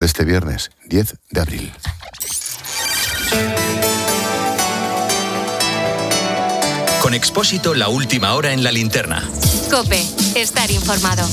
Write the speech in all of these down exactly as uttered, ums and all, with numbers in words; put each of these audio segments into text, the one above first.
Este viernes diez de abril. Con Expósito, la última hora en la linterna. COPE, estar informado.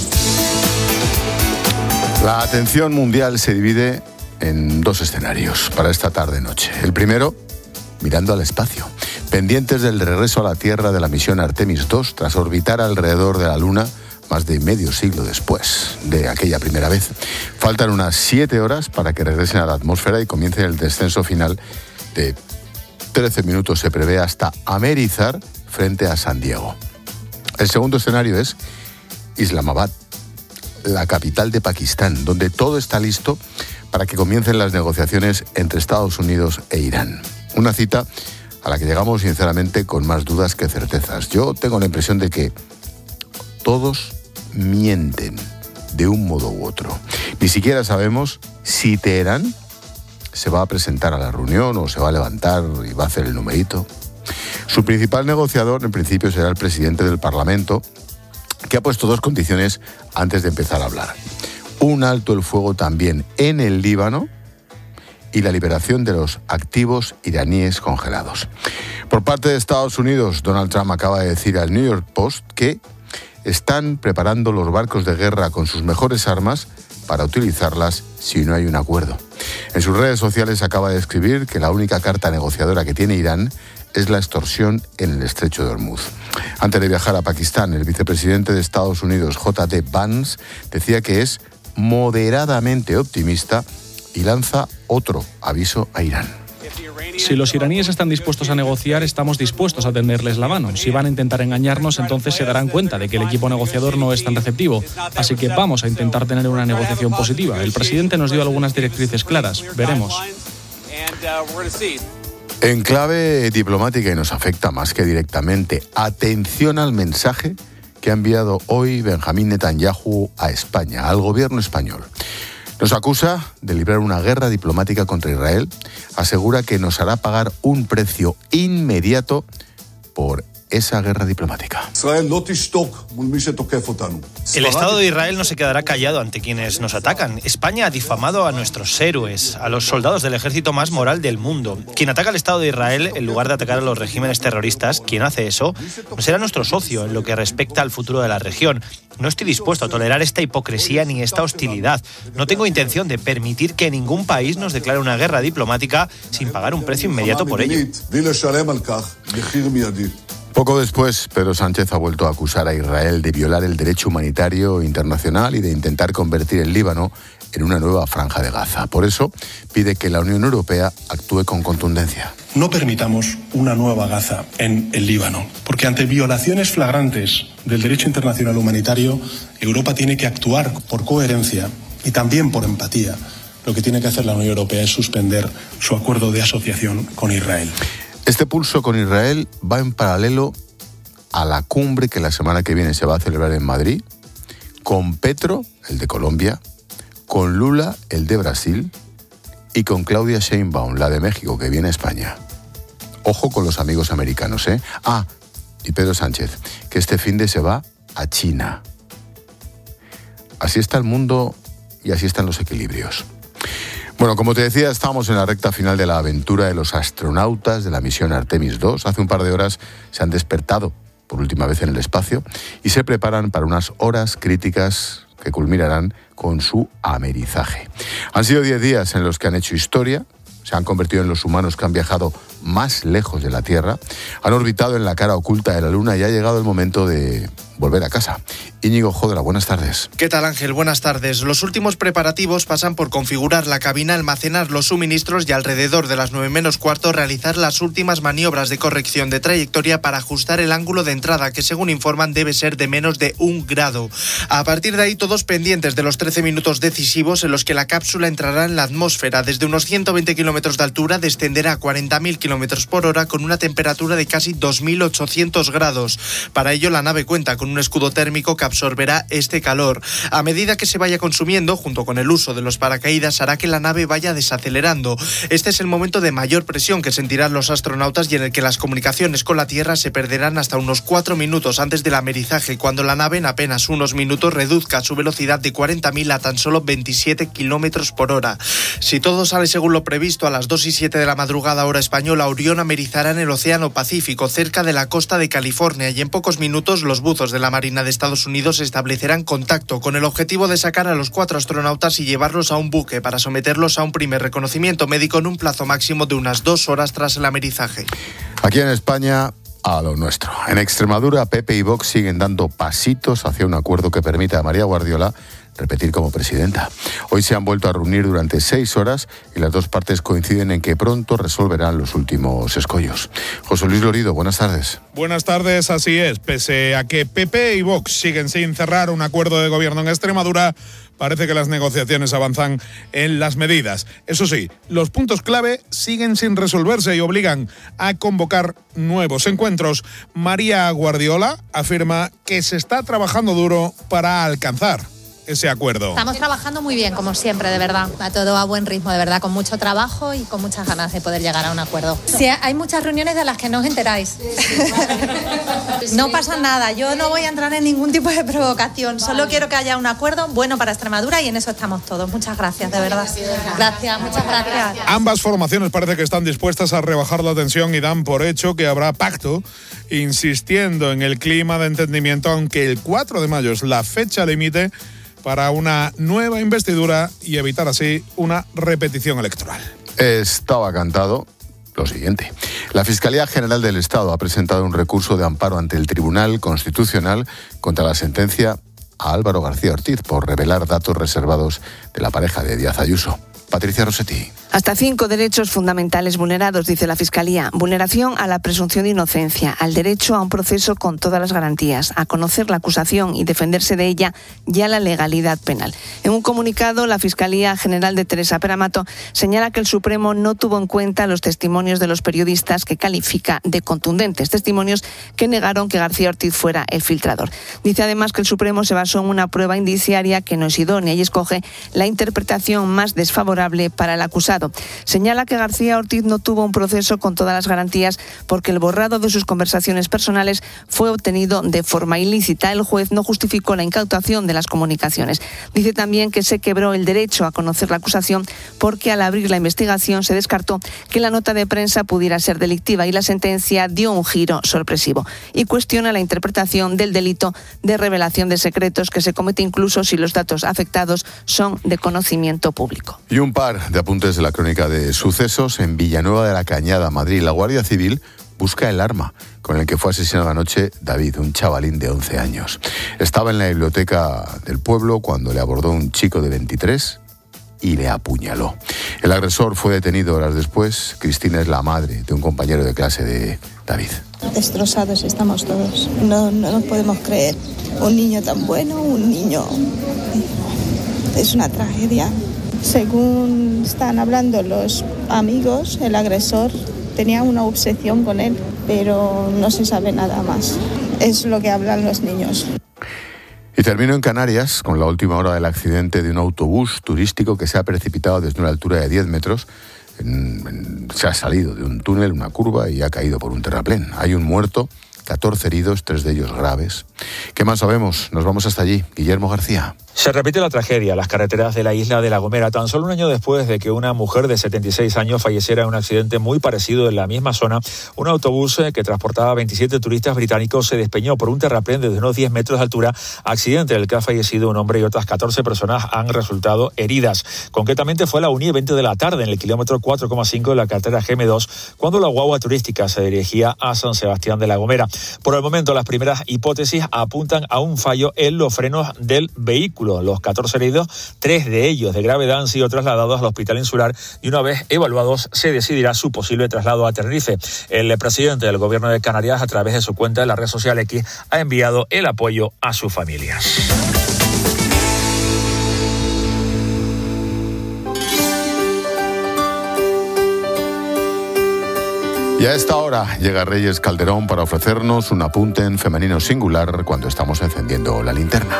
La atención mundial se divide en dos escenarios para esta tarde-noche. El primero, mirando al espacio, pendientes del regreso a la Tierra de la misión Artemis dos, tras orbitar alrededor de la Luna más de medio siglo después de aquella primera vez. Faltan unas siete horas para que regresen a la atmósfera y comiencen el descenso final de trece minutos, se prevé, hasta Amérizar, frente a San Diego. El segundo escenario es Islamabad, la capital de Pakistán, donde todo está listo para que comiencen las negociaciones entre Estados Unidos e Irán. Una cita a la que llegamos, sinceramente, con más dudas que certezas. Yo tengo la impresión de que todos mienten de un modo u otro. Ni siquiera sabemos si Teherán se va a presentar a la reunión o se va a levantar y va a hacer el numerito. Su principal negociador, en principio, será el presidente del Parlamento, que ha puesto dos condiciones antes de empezar a hablar. Un alto el fuego también en el Líbano y la liberación de los activos iraníes congelados. Por parte de Estados Unidos, Donald Trump acaba de decir al New York Post que están preparando los barcos de guerra con sus mejores armas para utilizarlas si no hay un acuerdo. En sus redes sociales acaba de escribir que la única carta negociadora que tiene Irán es la extorsión en el estrecho de Hormuz. Antes de viajar a Pakistán, el vicepresidente de Estados Unidos, J D Vance, decía que es moderadamente optimista y lanza otro aviso a Irán. Si los iraníes están dispuestos a negociar, estamos dispuestos a tenderles la mano. Si van a intentar engañarnos, entonces se darán cuenta de que el equipo negociador no es tan receptivo. Así que vamos a intentar tener una negociación positiva. El presidente nos dio algunas directrices claras. Veremos. En clave diplomática, y nos afecta más que directamente, atención al mensaje que ha enviado hoy Benjamín Netanyahu a España, al gobierno español. Nos acusa de librar una guerra diplomática contra Israel, asegura que nos hará pagar un precio inmediato por esa guerra diplomática. El Estado de Israel no se quedará callado ante quienes nos atacan. España ha difamado a nuestros héroes, a los soldados del ejército más moral del mundo. Quien ataca al Estado de Israel, en lugar de atacar a los regímenes terroristas, quien hace eso, no será nuestro socio en lo que respecta al futuro de la región. No estoy dispuesto a tolerar esta hipocresía ni esta hostilidad. No tengo intención de permitir que ningún país nos declare una guerra diplomática sin pagar un precio inmediato por ello. Poco después, Pedro Sánchez ha vuelto a acusar a Israel de violar el derecho humanitario internacional y de intentar convertir el Líbano en una nueva franja de Gaza. Por eso, pide que la Unión Europea actúe con contundencia. No permitamos una nueva Gaza en el Líbano, porque ante violaciones flagrantes del derecho internacional humanitario, Europa tiene que actuar por coherencia y también por empatía. Lo que tiene que hacer la Unión Europea es suspender su acuerdo de asociación con Israel. Este pulso con Israel va en paralelo a la cumbre que la semana que viene se va a celebrar en Madrid, con Petro, el de Colombia, con Lula, el de Brasil, y con Claudia Sheinbaum, la de México, que viene a España. Ojo con los amigos americanos, ¿eh? Ah, y Pedro Sánchez, que este finde se va a China. Así está el mundo y así están los equilibrios. Bueno, como te decía, estamos en la recta final de la aventura de los astronautas de la misión Artemis dos. Hace un par de horas se han despertado por última vez en el espacio y se preparan para unas horas críticas que culminarán con su amerizaje. Han sido diez días en los que han hecho historia, se han convertido en los humanos que han viajado más lejos de la Tierra, han orbitado en la cara oculta de la Luna y ha llegado el momento de volver a casa. Íñigo Jodra, buenas tardes. ¿Qué tal, Ángel? Buenas tardes. Los últimos preparativos pasan por configurar la cabina, almacenar los suministros y alrededor de las nueve menos cuarto realizar las últimas maniobras de corrección de trayectoria para ajustar el ángulo de entrada, que según informan debe ser de menos de un grado. A partir de ahí, todos pendientes de los trece minutos decisivos en los que la cápsula entrará en la atmósfera. Desde unos ciento veinte kilómetros de altura descenderá a cuarenta mil kilómetros kilómetros por hora con una temperatura de casi dos mil ochocientos grados. Para ello, la nave cuenta con un escudo térmico que absorberá este calor. A medida que se vaya consumiendo, junto con el uso de los paracaídas, hará que la nave vaya desacelerando. Este es el momento de mayor presión que sentirán los astronautas y en el que las comunicaciones con la Tierra se perderán hasta unos cuatro minutos antes del amerizaje, cuando la nave en apenas unos minutos reduzca su velocidad de cuarenta mil a tan solo veintisiete kilómetros por hora. Si todo sale según lo previsto, a las dos y siete de la madrugada hora española, Orión amerizará en el Océano Pacífico, cerca de la costa de California, y en pocos minutos los buzos de la Marina de Estados Unidos establecerán contacto con el objetivo de sacar a los cuatro astronautas y llevarlos a un buque para someterlos a un primer reconocimiento médico en un plazo máximo de unas dos horas tras el amerizaje. Aquí en España, a lo nuestro. En Extremadura, P P y Vox siguen dando pasitos hacia un acuerdo que permita a María Guardiola repetir como presidenta. Hoy se han vuelto a reunir durante seis horas y las dos partes coinciden en que pronto resolverán los últimos escollos. José Luis Lorido, buenas tardes. Buenas tardes, así es. Pese a que P P y Vox siguen sin cerrar un acuerdo de gobierno en Extremadura, parece que las negociaciones avanzan en las medidas. Eso sí, los puntos clave siguen sin resolverse y obligan a convocar nuevos encuentros. María Guardiola afirma que se está trabajando duro para alcanzar ese acuerdo. Estamos trabajando muy bien, como siempre, de verdad. A todo a buen ritmo, de verdad, con mucho trabajo y con muchas ganas de poder llegar a un acuerdo. Sí, hay muchas reuniones de las que no os enteráis. No pasa nada, yo no voy a entrar en ningún tipo de provocación. Solo quiero que haya un acuerdo bueno para Extremadura y en eso estamos todos. Muchas gracias, de verdad. Gracias, muchas gracias. Ambas formaciones parece que están dispuestas a rebajar la tensión y dan por hecho que habrá pacto, insistiendo en el clima de entendimiento, aunque el cuatro de mayo es la fecha límite para una nueva investidura y evitar así una repetición electoral. Estaba cantado lo siguiente. La Fiscalía General del Estado ha presentado un recurso de amparo ante el Tribunal Constitucional contra la sentencia a Álvaro García Ortiz por revelar datos reservados de la pareja de Díaz Ayuso. Patricia Rossetti. Hasta cinco derechos fundamentales vulnerados, dice la Fiscalía. Vulneración a la presunción de inocencia, al derecho a un proceso con todas las garantías, a conocer la acusación y defenderse de ella y a la legalidad penal. En un comunicado, la Fiscalía General de Teresa Peramato señala que el Supremo no tuvo en cuenta los testimonios de los periodistas que califica de contundentes, testimonios que negaron que García Ortiz fuera el filtrador. Dice además que el Supremo se basó en una prueba indiciaria que no es idónea y escoge la interpretación más desfavorable para el acusado. Señala que García Ortiz no tuvo un proceso con todas las garantías porque el borrado de sus conversaciones personales fue obtenido de forma ilícita. El juez no justificó la incautación de las comunicaciones. Dice también que se quebró el derecho a conocer la acusación porque al abrir la investigación se descartó que la nota de prensa pudiera ser delictiva y la sentencia dio un giro sorpresivo. Y cuestiona la interpretación del delito de revelación de secretos que se comete incluso si los datos afectados son de conocimiento público. Y un par de apuntes de la crónica de sucesos. En Villanueva de la Cañada, Madrid, la Guardia Civil busca el arma con el que fue asesinado anoche David, un chavalín de once años. Estaba en la biblioteca del pueblo cuando le abordó un chico de veintitrés y le apuñaló. El agresor fue detenido horas después. Cristina es la madre de un compañero de clase de David. Destrozados estamos todos. No, no nos podemos creer. Un niño tan bueno, un niño... Es una tragedia. Según están hablando los amigos, el agresor tenía una obsesión con él, pero no se sabe nada más. Es lo que hablan los niños. Y termino en Canarias con la última hora del accidente de un autobús turístico que se ha precipitado desde una altura de diez metros. En, en, se ha salido de un túnel, una curva, y ha caído por un terraplén. Hay un muerto, catorce heridos, tres de ellos graves. ¿Qué más sabemos? Nos vamos hasta allí. Guillermo García. Se repite la tragedia en las carreteras de la isla de La Gomera, tan solo un año después de que una mujer de setenta y seis años falleciera en un accidente muy parecido en la misma zona. Un autobús que transportaba a veintisiete turistas británicos se despeñó por un terraplén desde unos diez metros de altura, accidente en el que ha fallecido un hombre y otras catorce personas han resultado heridas. Concretamente fue a la una y veinte de la tarde en el kilómetro cuatro coma cinco de la carretera G M dos, cuando la guagua turística se dirigía a San Sebastián de La Gomera. Por el momento, las primeras hipótesis apuntan a un fallo en los frenos del vehículo. Los catorce heridos, tres de ellos de gravedad, han sido trasladados al hospital insular y una vez evaluados se decidirá su posible traslado a Tenerife. El presidente del gobierno de Canarias, a través de su cuenta de la red social X, ha enviado el apoyo a sus familias. Y a esta hora llega Reyes Calderón para ofrecernos un apunte en femenino singular cuando estamos encendiendo la linterna.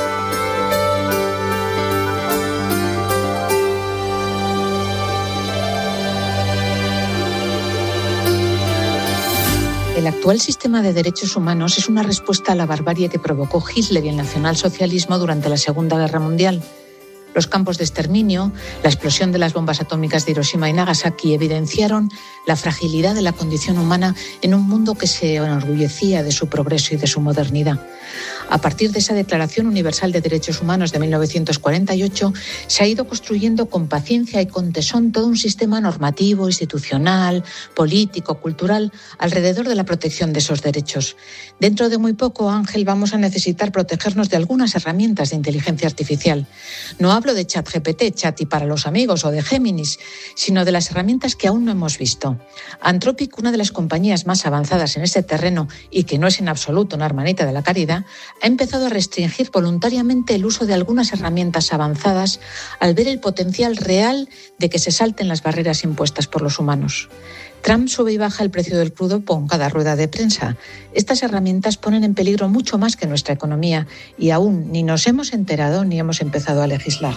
El actual sistema de derechos humanos es una respuesta a la barbarie que provocó Hitler y el nacionalsocialismo durante la Segunda Guerra Mundial. Los campos de exterminio, la explosión de las bombas atómicas de Hiroshima y Nagasaki evidenciaron la fragilidad de la condición humana en un mundo que se enorgullecía de su progreso y de su modernidad. A partir de esa Declaración Universal de Derechos Humanos de mil novecientos cuarenta y ocho, se ha ido construyendo con paciencia y con tesón todo un sistema normativo, institucional, político, cultural, alrededor de la protección de esos derechos. Dentro de muy poco, Ángel, vamos a necesitar protegernos de algunas herramientas de inteligencia artificial. No hablo de ChatGPT, Chat y para los amigos, o de Géminis, sino de las herramientas que aún no hemos visto. Anthropic, una de las compañías más avanzadas en este terreno y que no es en absoluto una hermanita de la caridad, ha empezado a restringir voluntariamente el uso de algunas herramientas avanzadas al ver el potencial real de que se salten las barreras impuestas por los humanos. Trump sube y baja el precio del crudo con cada rueda de prensa. Estas herramientas ponen en peligro mucho más que nuestra economía y aún ni nos hemos enterado ni hemos empezado a legislar.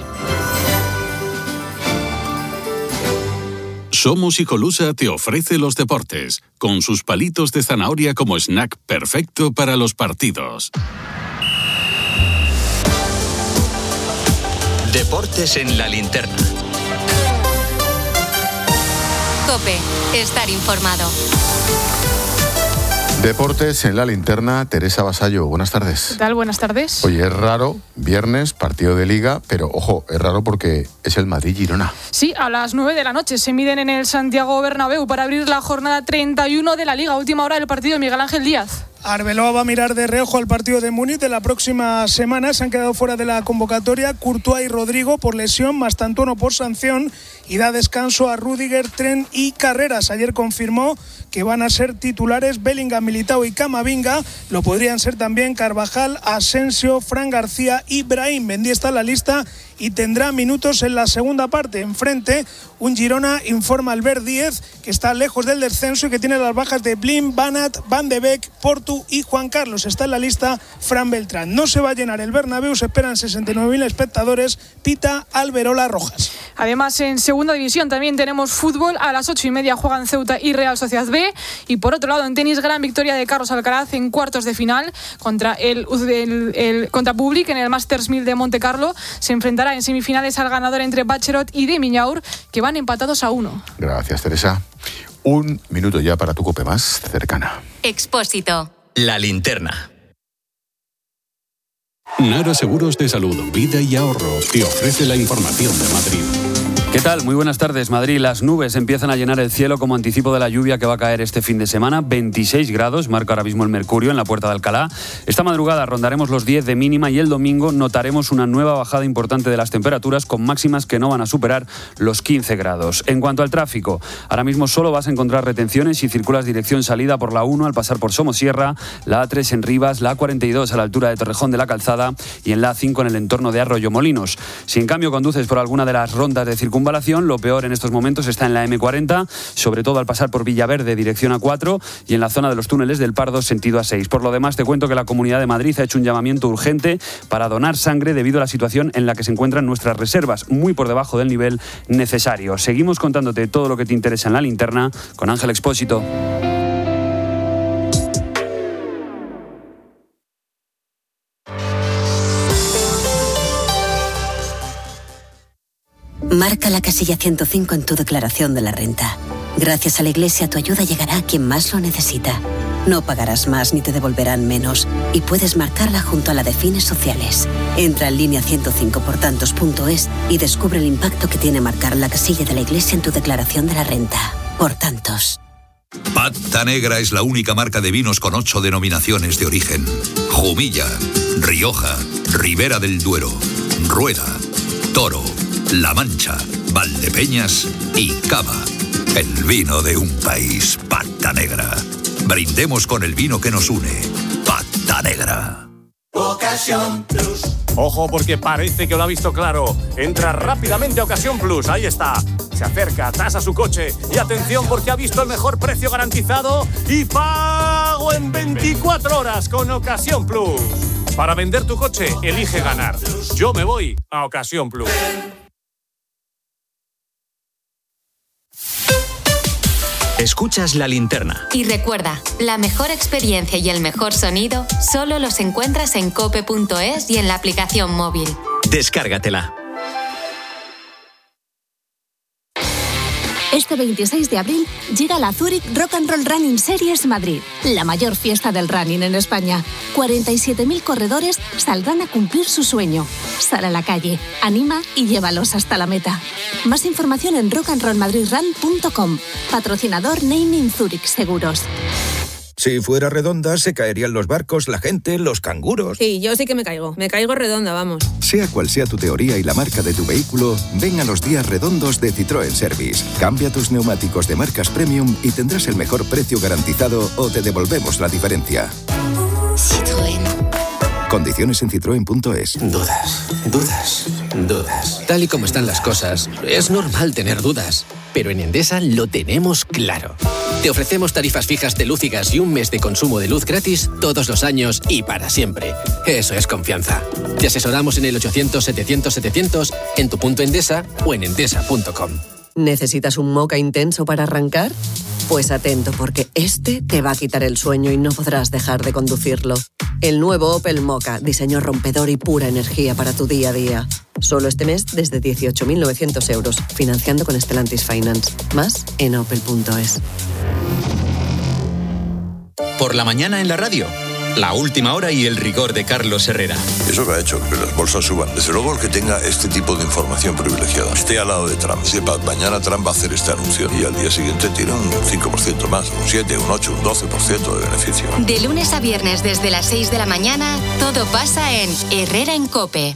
Somos Hijolusa te ofrece los deportes, con sus palitos de zanahoria como snack perfecto para los partidos. Deportes en la linterna. COPE, estar informado. Deportes en la linterna, Teresa Vasallo, buenas tardes. ¿Qué tal? Buenas tardes. Oye, es raro, viernes, partido de Liga, pero ojo, es raro porque es el Madrid-Girona. Sí, a las nueve de la noche se miden en el Santiago Bernabéu para abrir la jornada treinta y uno de la Liga, última hora del partido de Miguel Ángel Díaz. Arbeloa va a mirar de reojo al partido de Múnich de la próxima semana. Se han quedado fuera de la convocatoria Courtois y Rodrigo por lesión, Mastantuono por sanción, y da descanso a Rüdiger, Tren y Carreras. Ayer confirmó que van a ser titulares Bellingham, Militao y Camavinga. Lo podrían ser también Carvajal, Asensio, Fran García y Brahim. Mendy está en la lista y tendrá minutos en la segunda parte. Enfrente, un Girona, informa Albert Díez, que está lejos del descenso y que tiene las bajas de Blin, Banat, Van de Beek, Portu y Juan Carlos. Está en la lista Fran Beltrán. No se va a llenar el Bernabéu, se esperan sesenta y nueve mil espectadores. Pita Alberola Rojas. Además, en segunda división también tenemos fútbol. A las ocho y media juegan Ceuta y Real Sociedad B. Y por otro lado, en tenis, gran victoria de Carlos Alcaraz en cuartos de final contra el, el, el contra Public en el Masters mil de Monte Carlo. Se enfrentará en semifinales al ganador entre Bachelot y de Miñaur, que van empatados a uno. Gracias, Teresa. Un minuto ya para tu COPE más cercana. Expósito. La linterna. Nara Seguros de Salud, Vida y Ahorro te ofrece la información de Madrid. ¿Qué tal? Muy buenas tardes, Madrid. Las nubes empiezan a llenar el cielo como anticipo de la lluvia que va a caer este fin de semana. veintiséis grados, marca ahora mismo el mercurio en la Puerta de Alcalá. Esta madrugada rondaremos los diez de mínima y el domingo notaremos una nueva bajada importante de las temperaturas con máximas que no van a superar los quince grados. En cuanto al tráfico, ahora mismo solo vas a encontrar retenciones si circulas dirección salida por la uno al pasar por Somosierra, la A tres en Rivas, la A cuarenta y dos a la altura de Torrejón de la Calzada y en la A cinco en el entorno de Arroyomolinos. Si en cambio conduces por alguna de las rondas de circunvalación, lo peor en estos momentos está en la eme cuarenta, sobre todo al pasar por Villaverde, dirección A cuatro, y en la zona de los túneles del Pardo, sentido A seis. Por lo demás, te cuento que la Comunidad de Madrid ha hecho un llamamiento urgente para donar sangre debido a la situación en la que se encuentran nuestras reservas, muy por debajo del nivel necesario. Seguimos contándote todo lo que te interesa en la linterna con Ángel Expósito. Marca la casilla ciento cinco en tu declaración de la renta. Gracias a la Iglesia, tu ayuda llegará a quien más lo necesita. No pagarás más ni te devolverán menos. Y puedes marcarla junto a la de fines sociales. Entra en línea ciento cinco por tantos punto es y descubre el impacto que tiene marcar la casilla de la Iglesia en tu declaración de la renta. Por tantos. Pata Negra es la única marca de vinos con ocho denominaciones de origen. Jumilla, Rioja, Ribera del Duero, Rueda, Toro, La Mancha, Valdepeñas y Cava. El vino de un país, Pata Negra. Brindemos con el vino que nos une. Pata Negra. Ocasión Plus. Ojo porque parece que lo ha visto claro. Entra rápidamente a Ocasión Plus, ahí está. Se acerca, tasa su coche y atención porque ha visto el mejor precio garantizado y pago en veinticuatro horas con Ocasión Plus. Para vender tu coche, elige ganar. Yo me voy a Ocasión Plus. Escuchas La Linterna. Y recuerda, la mejor experiencia y el mejor sonido solo los encuentras en cope punto es y en la aplicación móvil. Descárgatela. Este veintiséis de abril llega la Zurich Rock and Roll Running Series Madrid, la mayor fiesta del running en España. cuarenta y siete mil corredores saldrán a cumplir su sueño. Sal a la calle, anima y llévalos hasta la meta. Más información en rock and roll madrid run punto com. Patrocinador Naming Zurich Seguros. Si fuera redonda, se caerían los barcos, la gente, los canguros. Sí, yo sí que me caigo. Me caigo redonda, vamos. Sea cual sea tu teoría y la marca de tu vehículo, ven a los días redondos de Citroën Service. Cambia tus neumáticos de marcas premium y tendrás el mejor precio garantizado o te devolvemos la diferencia. Citroën. Condiciones en citroen punto es. Dudas, dudas, dudas. Tal y como están las cosas, es normal tener dudas. Pero en Endesa lo tenemos claro. Te ofrecemos tarifas fijas de luz y gas y un mes de consumo de luz gratis todos los años y para siempre. Eso es confianza. Te asesoramos en el ochocientos setecientos setecientos, en tu punto Endesa o en endesa punto com. ¿Necesitas un Moka intenso para arrancar? Pues atento, porque este te va a quitar el sueño y no podrás dejar de conducirlo. El nuevo Opel Moka, diseño rompedor y pura energía para tu día a día. Solo este mes desde dieciocho mil novecientos euros, financiando con Stellantis Finance. Más en opel punto es. Por la mañana en la radio, la última hora y el rigor de Carlos Herrera. Eso que ha hecho que las bolsas suban. Desde luego el que tenga este tipo de información privilegiada, esté al lado de Trump, sepa, mañana Trump va a hacer este anuncio y al día siguiente tiene un cinco por ciento más, un siete, un ocho, un doce por ciento de beneficio. De lunes a viernes desde las seis de la mañana, todo pasa en Herrera en COPE.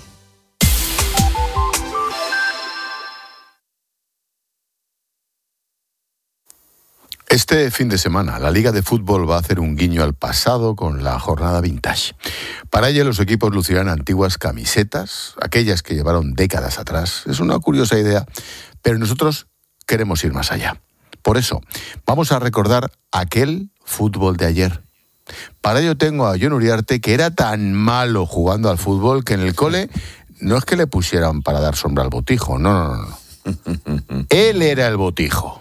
Este fin de semana, la Liga de Fútbol va a hacer un guiño al pasado con la jornada vintage. Para ello, los equipos lucirán antiguas camisetas, aquellas que llevaron décadas atrás. Es una curiosa idea, pero nosotros queremos ir más allá. Por eso, vamos a recordar aquel fútbol de ayer. Para ello tengo a Jon Uriarte, que era tan malo jugando al fútbol que en el cole no es que le pusieran para dar sombra al botijo, no, no, no, no. Él era el botijo.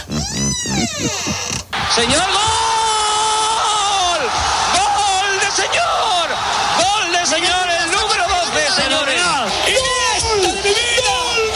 ¡Señor, gol! ¡Gol de señor! ¡Gol de señor! El número doce, señores. ¡Iniesta de mi vida!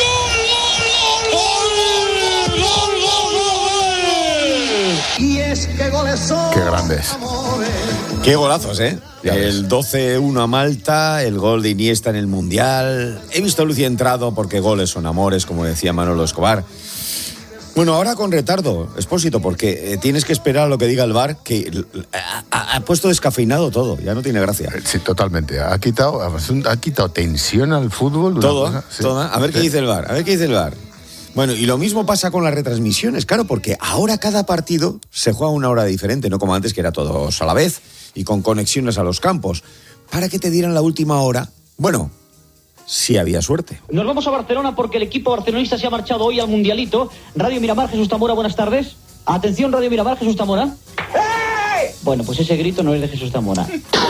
¡Gol, gol, gol, gol, gol, gol! Y es que goles son. Qué grandes. Qué golazos, ¿eh? El doce uno a Malta, el gol de Iniesta en el Mundial. He visto a Lucy entrado porque goles son amores, como decía Manolo Escobar. Bueno, ahora con retardo, Expósito, porque eh, tienes que esperar a lo que diga el V A R, que ha, ha, ha puesto descafeinado todo, ya no tiene gracia. Sí, totalmente. Ha quitado, ha quitado tensión al fútbol. Todo, cosa, sí. toda. A ver qué dice el V A R, a ver qué dice el V A R. Bueno, y lo mismo pasa con las retransmisiones, claro, porque ahora cada partido se juega a una hora diferente, no como antes, que era todos a la vez y con conexiones a los campos. Para que te dieran la última hora, bueno, sí había suerte. Nos vamos a Barcelona porque el equipo barcelonista se ha marchado hoy al Mundialito. Radio Miramar, Jesús Tamora, buenas tardes. Atención, Radio Miramar, Jesús Tamora. ¡Hey! Bueno, pues ese grito no es de Jesús Tamora.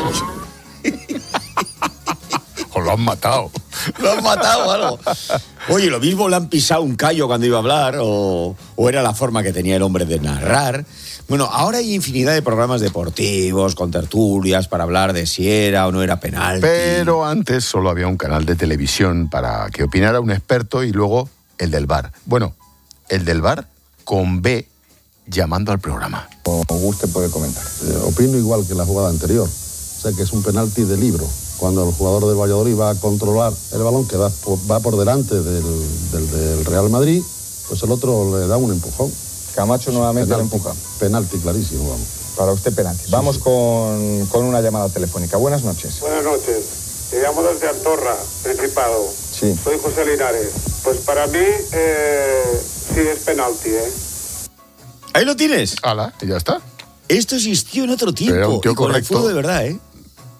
O lo han matado. Lo han matado o algo. Oye, lo mismo le han pisado un callo cuando iba a hablar, o, o era la forma que tenía el hombre de narrar. Bueno, ahora hay infinidad de programas deportivos, con tertulias, para hablar de si era o no era penalti. Pero antes solo había un canal de televisión para que opinara un experto y luego el del V A R. Bueno, el del V A R con B llamando al programa. Como guste puede comentar. Eh, opino igual que la jugada anterior. O sea que es un penalti de libro. Cuando el jugador del Valladolid va a controlar el balón que va por, va por delante del, del, del Real Madrid, pues el otro le da un empujón. Camacho nuevamente penalti, le empuja. Penalti clarísimo, vamos. Para usted penalti. Sí, vamos sí. Con, con una llamada telefónica. Buenas noches. Buenas noches. Te llamo desde Andorra, Principado. Sí. Soy José Linares. Pues para mí eh, sí es penalti, ¿eh? Ahí lo tienes. Hala, y ya está. Esto existió en otro tiempo. Un tío y con correcto. el fútbol de verdad, ¿eh?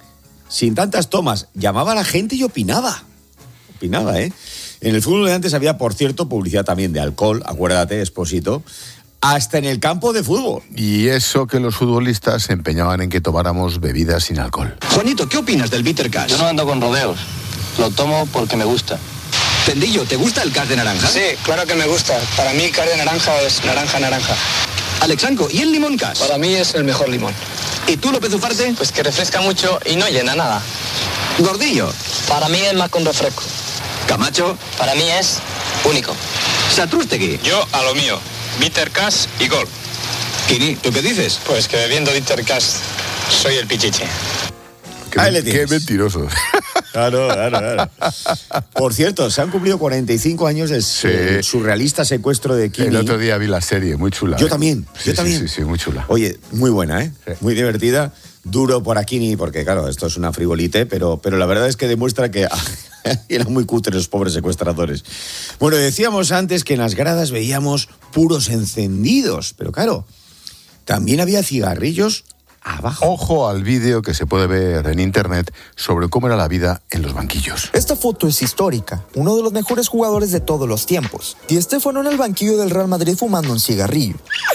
sin tantas tomas, llamaba a la gente y opinaba. Opinaba, ¿eh? En el fútbol de antes había, por cierto, publicidad también de alcohol, acuérdate, Expósito, hasta en el campo de fútbol. Y eso que los futbolistas se empeñaban en que tomáramos bebidas sin alcohol. Juanito, ¿qué opinas del bitter cash? Yo no ando con rodeos, lo tomo porque me gusta. Tendillo, ¿te gusta el cash de naranja? Sí, claro que me gusta. Para mí cash de naranja es naranja, naranja. Alexanco, ¿y el limón cash? Para mí es el mejor limón. ¿Y tú, López Ufarte? Pues que refresca mucho y no llena nada. Gordillo. Para mí es más que un refresco. Camacho. Para mí es único. Satrústegui. Yo a lo mío. Bitter cash y gol. Kini, ¿tú qué dices? Pues que bebiendo bitter cash soy el pichiche. Qué, qué mentirosos. Claro, claro, claro. Por cierto, se han cumplido cuarenta y cinco años del sí. surrealista secuestro de Kini. El otro día vi la serie, muy chula. Yo ¿eh? también, sí, yo sí, también. Sí, sí, muy chula. Oye, muy buena, ¿eh? Sí. Muy divertida. Duro por Kini, porque claro, esto es una frivolite, pero, pero la verdad es que demuestra que eran muy cutres los pobres secuestradores. Bueno, decíamos antes que en las gradas veíamos puros encendidos, pero claro, también había cigarrillos abajo. Ojo al vídeo que se puede ver en internet sobre cómo era la vida en los banquillos. Esta foto es histórica. Uno de los mejores jugadores de todos los tiempos. Di Stéfano en el banquillo del Real Madrid fumando un cigarrillo.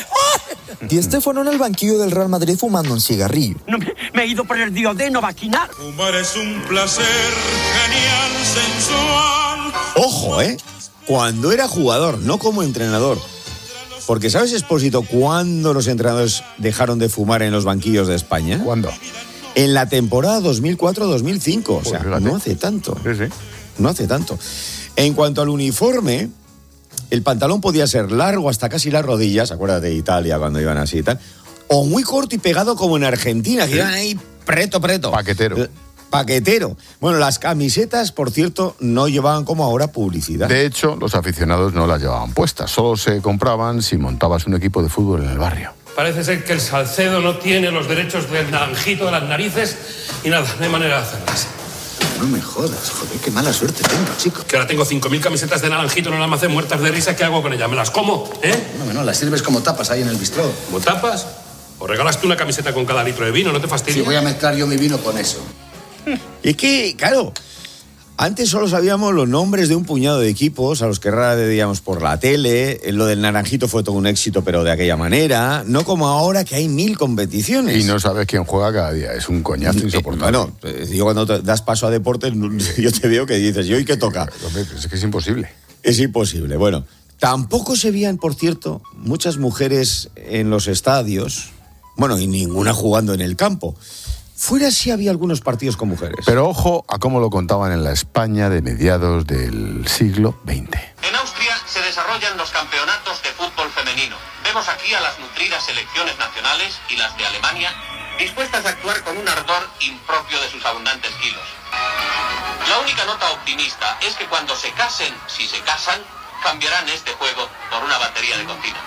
Di Stéfano en el banquillo del Real Madrid fumando un cigarrillo. No, me, me he ido por el diodeno vaquinar. Fumar es un placer genial, sensual. Ojo, ¿eh? Cuando era jugador, no como entrenador. Porque, ¿sabes, Expósito, cuándo los entrenadores dejaron de fumar en los banquillos de España? ¿Cuándo? En la temporada dos mil cuatro dos mil cinco. O sea, pues no hace tanto. Sí, sí. No hace tanto. En cuanto al uniforme, el pantalón podía ser largo hasta casi las rodillas, acuérdate de Italia cuando iban así y tal, o muy corto y pegado como en Argentina, que iban ahí preto, preto. Paquetero. Paquetero. Bueno, las camisetas, por cierto, no llevaban como ahora publicidad. De hecho, los aficionados no las llevaban puestas, solo se compraban si montabas un equipo de fútbol en el barrio. Parece ser que el Salcedo no tiene los derechos del naranjito de las narices y nada, no hay manera de hacerlas. No me jodas, joder, qué mala suerte tengo, chico. Que ahora tengo cinco mil camisetas de naranjito en el almacén muertas de risa, ¿qué hago con ellas? ¿Me las como? ¿Eh? No, no, las sirves como tapas ahí en el bistró. ¿Como tapas? ¿O regalas tú una camiseta con cada litro de vino? ¿No te fastidies? Sí, voy a mezclar yo mi vino con eso. Y es que, claro, antes solo sabíamos los nombres de un puñado de equipos a los que rara vez veíamos por la tele. Lo del naranjito fue todo un éxito, pero de aquella manera. No como ahora que hay mil competiciones. Y no sabes quién juega cada día. Es un coñazo eh, insoportable. Bueno, yo cuando te das paso a deportes, yo te veo que dices, ¿y hoy qué toca? Es que es imposible. Es imposible. Bueno, tampoco se veían, por cierto, muchas mujeres en los estadios. Bueno, y ninguna jugando en el campo. Fuera sí había algunos partidos con mujeres. Pero ojo a cómo lo contaban en la España de mediados del siglo veinte. En Austria se desarrollan los campeonatos de fútbol femenino. Vemos aquí a las nutridas selecciones nacionales y las de Alemania dispuestas a actuar con un ardor impropio de sus abundantes kilos. La única nota optimista es que cuando se casen, si se casan, cambiarán este juego por una batería de cocina.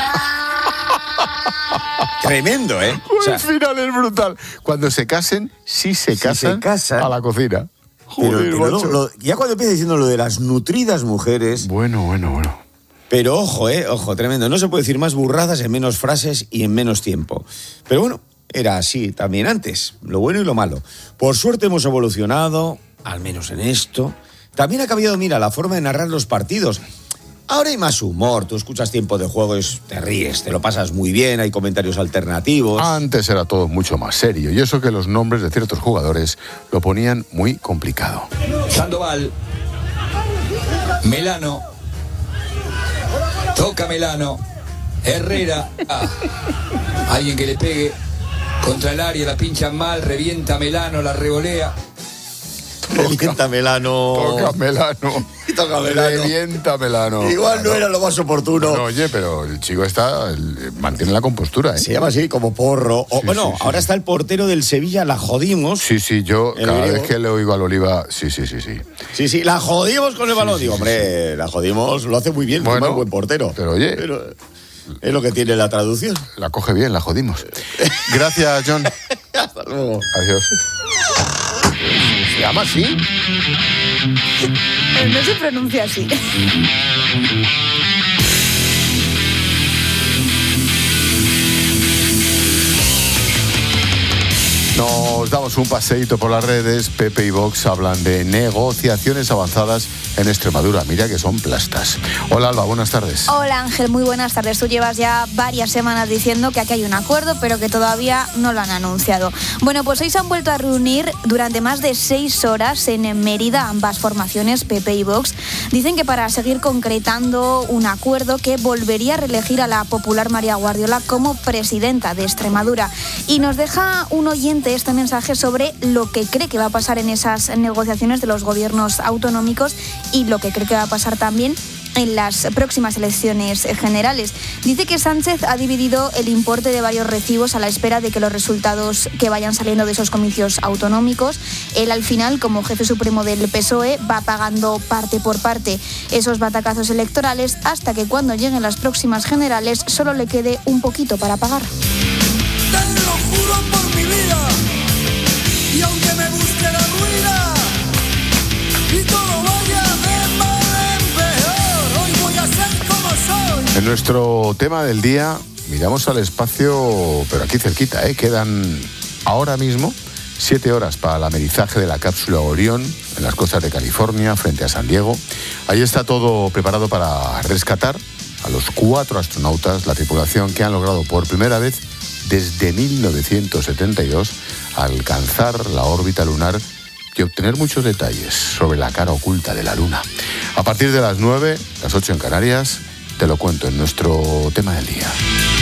Tremendo, ¿eh? O sea, el final es brutal. Cuando se casen, sí se casan, si se casan a la cocina. Joder, pero, pero no, lo, ya cuando empieza diciendo lo de las nutridas mujeres... Bueno, bueno, bueno. Pero ojo, ¿eh? Ojo, tremendo. No se puede decir más burradas en menos frases y en menos tiempo. Pero bueno, era así también antes. Lo bueno y lo malo. Por suerte hemos evolucionado, al menos en esto. También ha cambiado, mira, la forma de narrar los partidos. Ahora hay más humor, tú escuchas Tiempo de Juego y te ríes, te lo pasas muy bien, hay comentarios alternativos. Antes era todo mucho más serio, y eso que los nombres de ciertos jugadores lo ponían muy complicado. Sandoval, Melano, toca Melano, Herrera, ah, alguien que le pegue contra el área, la pinchan mal, revienta Melano, la revolea. Revienta Melano. Toca Melano. Toca Melano. Revienta Melano. Igual no, no era lo más oportuno. No, oye, pero el chico está, el, mantiene la compostura, ¿eh? Se llama así, como porro. O, sí, bueno, sí, sí, ahora sí. está el portero del Sevilla, la jodimos. Sí, sí, yo cada griego. vez que le oigo al Oliva, sí, sí, sí, sí. Sí, sí, la jodimos con el balón. Sí, Digo, sí, hombre, sí. la jodimos, lo hace muy bien, bueno, muy buen portero. Pero oye... Pero, es lo que tiene la traducción. La coge bien, la jodimos. Gracias, John. Hasta luego. Adiós. ¿Se llama así? No se pronuncia así. Nos damos un paseíto por las redes. Pepe y Vox hablan de negociaciones avanzadas en Extremadura. Mira que son plastas. Hola, Alba, buenas tardes. Hola, Ángel, muy buenas tardes. Tú llevas ya varias semanas diciendo que aquí hay un acuerdo, pero que todavía no lo han anunciado. Bueno, pues hoy se han vuelto a reunir durante más de seis horas en Mérida ambas formaciones, Pepe y Vox. Dicen que para seguir concretando un acuerdo que volvería a reelegir a la popular María Guardiola como presidenta de Extremadura. Y nos deja un oyente este mensaje sobre lo que cree que va a pasar en esas negociaciones de los gobiernos autonómicos y lo que cree que va a pasar también en las próximas elecciones generales. Dice que Sánchez ha dividido el importe de varios recibos a la espera de que los resultados que vayan saliendo de esos comicios autonómicos. Él, al final, como jefe supremo del P S O E, va pagando parte por parte esos batacazos electorales hasta que cuando lleguen las próximas generales solo le quede un poquito para pagar. Te lo juro por mi vida, y aunque me busque la ruina y todo vaya de mal en peor, hoy voy a ser como soy. En nuestro tema del día miramos al espacio, pero aquí cerquita, ¿eh? Quedan ahora mismo siete horas para el amerizaje de la cápsula Orión en las costas de California, frente a San Diego. Ahí está todo preparado para rescatar a los cuatro astronautas, la tripulación que han logrado por primera vez desde mil novecientos setenta y dos alcanzar la órbita lunar y obtener muchos detalles sobre la cara oculta de la Luna. A partir de las nueve, las ocho en Canarias, te lo cuento en nuestro tema del día.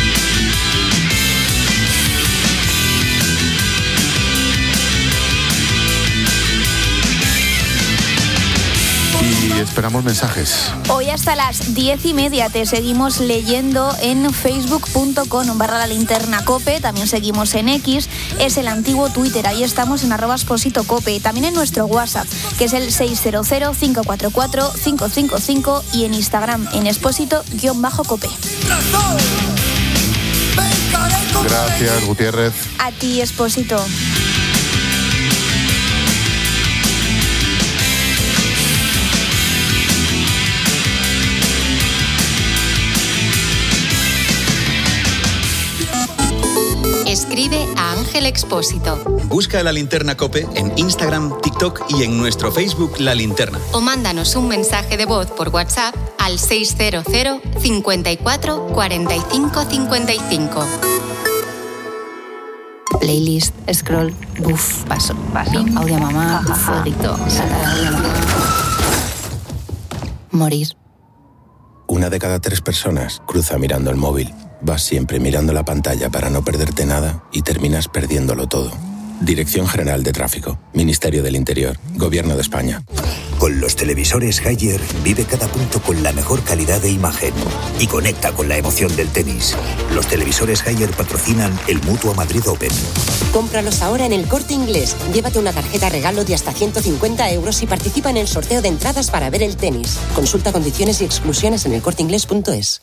Y esperamos mensajes. Hoy hasta las diez y media te seguimos leyendo en facebook punto com barra la linterna cope. También seguimos en X, es el antiguo Twitter. Ahí estamos en arroba Exposito Cope. Y también en nuestro WhatsApp, que es el seis cero cero, cinco cuatro cuatro, cinco cinco cinco. Y en Instagram, en Exposito-Cope. Gracias, Gutiérrez. A ti, Exposito. Escribe a Ángel Expósito. Busca La Linterna COPE en Instagram, TikTok y en nuestro Facebook La Linterna. O mándanos un mensaje de voz por WhatsApp al seis cero cero, cincuenta y cuatro, cuarenta y cinco, cincuenta y cinco. Playlist, scroll, buff, paso, paso, audio mamá, fueguito, morir. Una de cada tres personas cruza mirando el móvil. Vas siempre mirando la pantalla para no perderte nada y terminas perdiéndolo todo. Dirección General de Tráfico, Ministerio del Interior, Gobierno de España. Con los televisores Haier vive cada punto con la mejor calidad de imagen y conecta con la emoción del tenis. Los televisores Haier patrocinan el Mutua Madrid Open. Cómpralos ahora en El Corte Inglés. Llévate una tarjeta regalo de hasta ciento cincuenta euros y participa en el sorteo de entradas para ver el tenis. Consulta condiciones y exclusiones en el corte inglés punto es.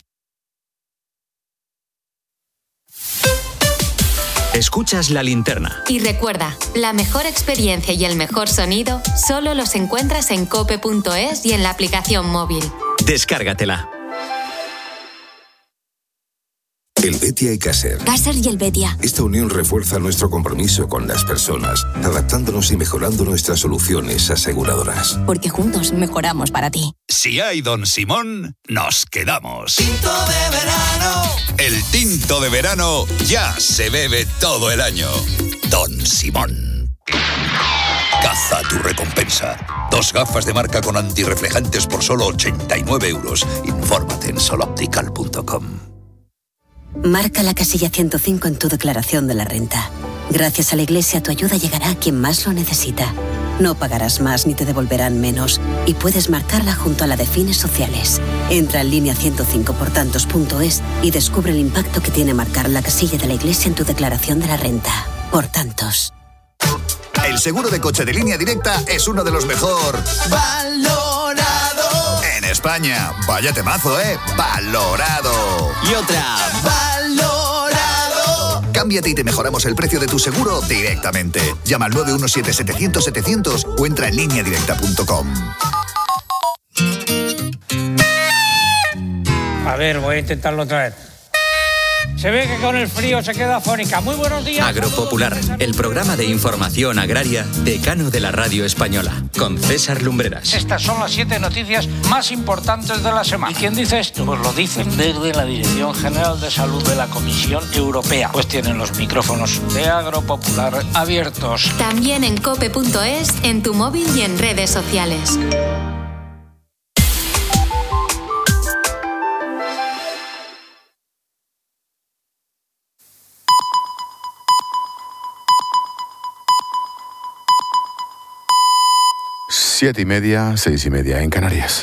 Escuchas La Linterna. Y recuerda, la mejor experiencia y el mejor sonido solo los encuentras en cope punto es y en la aplicación móvil. Descárgatela. Helvetia y Caser. Caser y Helvetia. Esta unión refuerza nuestro compromiso con las personas, adaptándonos y mejorando nuestras soluciones aseguradoras. Porque juntos mejoramos para ti. Si hay Don Simón, nos quedamos. Tinto de verano. El tinto de verano ya se bebe todo el año. Don Simón. Caza tu recompensa. Dos gafas de marca con antirreflejantes por solo ochenta y nueve euros. Infórmate en soloptical punto com. Marca la casilla ciento cinco en tu declaración de la renta. Gracias a la Iglesia, tu ayuda llegará a quien más lo necesita. No pagarás más ni te devolverán menos y puedes marcarla junto a la de fines sociales. Entra en línea ciento cinco por tantos punto es y descubre el impacto que tiene marcar la casilla de la Iglesia en tu declaración de la renta. Por tantos. El seguro de coche de Línea Directa es uno de los mejor valorado en España. Vaya temazo, ¿eh? Valorado. Y otra, valorado. Cámbiate y te mejoramos el precio de tu seguro directamente. Llama al nueve uno siete, setecientos, setecientos o entra en línea directa punto com. A ver, voy a intentarlo otra vez. Se ve que con el frío se queda afónica. Muy buenos días. Agropopular, el programa de información agraria decano de la radio española, con César Lumbreras. Estas son las siete noticias más importantes de la semana. ¿Y quién dice esto? Pues lo dicen desde la Dirección General de Salud de la Comisión Europea. Pues tienen los micrófonos de Agropopular abiertos. También en cope punto es, en tu móvil y en redes sociales. Siete y media, seis y media en Canarias.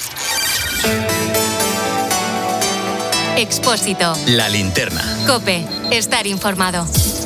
Expósito. La linterna. COPE. Estar informado.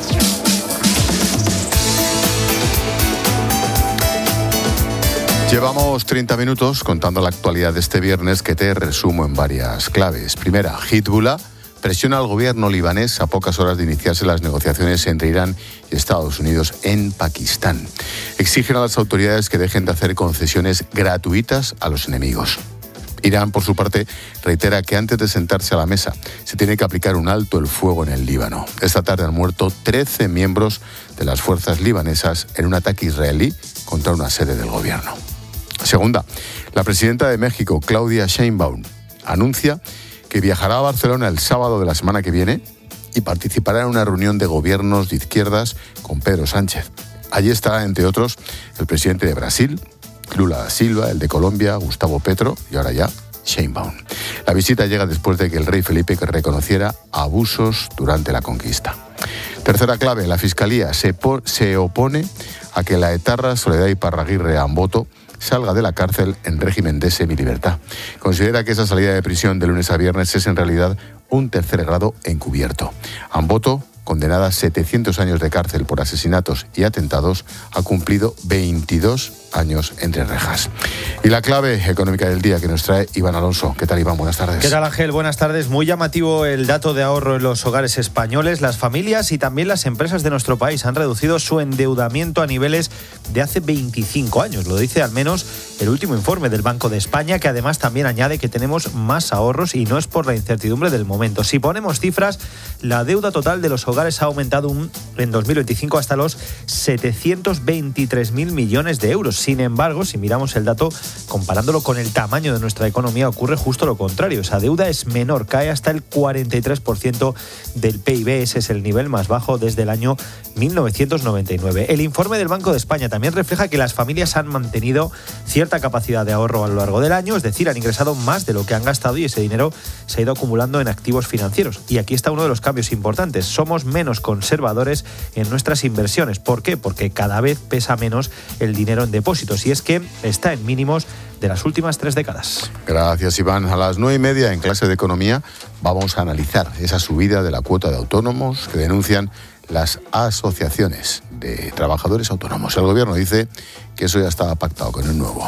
Llevamos treinta minutos contando la actualidad de este viernes, que te resumo en varias claves. Primera, Hezbollah presiona al gobierno libanés a pocas horas de iniciarse las negociaciones entre Irán y Estados Unidos en Pakistán. Exigen a las autoridades que dejen de hacer concesiones gratuitas a los enemigos. Irán, por su parte, reitera que antes de sentarse a la mesa se tiene que aplicar un alto el fuego en el Líbano. Esta tarde han muerto trece miembros de las fuerzas libanesas en un ataque israelí contra una sede del gobierno. Segunda, la presidenta de México, Claudia Sheinbaum, anuncia que viajará a Barcelona el sábado de la semana que viene y participará en una reunión de gobiernos de izquierdas con Pedro Sánchez. Allí estará, entre otros, el presidente de Brasil, Lula da Silva, el de Colombia, Gustavo Petro, y ahora ya Sheinbaum. La visita llega después de que el rey Felipe reconociera abusos durante la conquista. Tercera clave, la Fiscalía se, po- se opone a que la etarra Soledad Iparraguirre Amboto salga de la cárcel en régimen de semilibertad. Considera que esa salida de prisión de lunes a viernes es en realidad un tercer grado encubierto. Amboto, condenada a setecientos años de cárcel por asesinatos y atentados, ha cumplido veintidós años entre rejas. Y la clave económica del día que nos trae Iván Alonso. ¿Qué tal, Iván? Buenas tardes. ¿Qué tal, Ángel? Buenas tardes. Muy llamativo el dato de ahorro en los hogares españoles. Las familias y también las empresas de nuestro país han reducido su endeudamiento a niveles de hace veinticinco años. Lo dice al menos el último informe del Banco de España, que además también añade que tenemos más ahorros y no es por la incertidumbre del momento. Si ponemos cifras, la deuda total de los hogares ha aumentado un, en dos mil veinticinco hasta los setecientos veintitrés mil millones de euros. Sin embargo, si miramos el dato comparándolo con el tamaño de nuestra economía, ocurre justo lo contrario. Esa deuda es menor, cae hasta el cuarenta y tres por ciento del P I B. Ese es el nivel más bajo desde el año mil novecientos noventa y nueve. El informe del Banco de España también refleja que las familias han mantenido cierta capacidad de ahorro a lo largo del año, es decir, han ingresado más de lo que han gastado y ese dinero se ha ido acumulando en activos financieros. Y aquí está uno de los cambios importantes. Somos menos conservadores en nuestras inversiones. ¿Por qué? Porque cada vez pesa menos el dinero en depósitos y es que está en mínimos de las últimas tres décadas. Gracias, Iván. A las nueve y media en clase de economía vamos a analizar esa subida de la cuota de autónomos que denuncian las asociaciones de trabajadores autónomos. El gobierno dice que eso ya estaba pactado con el nuevo.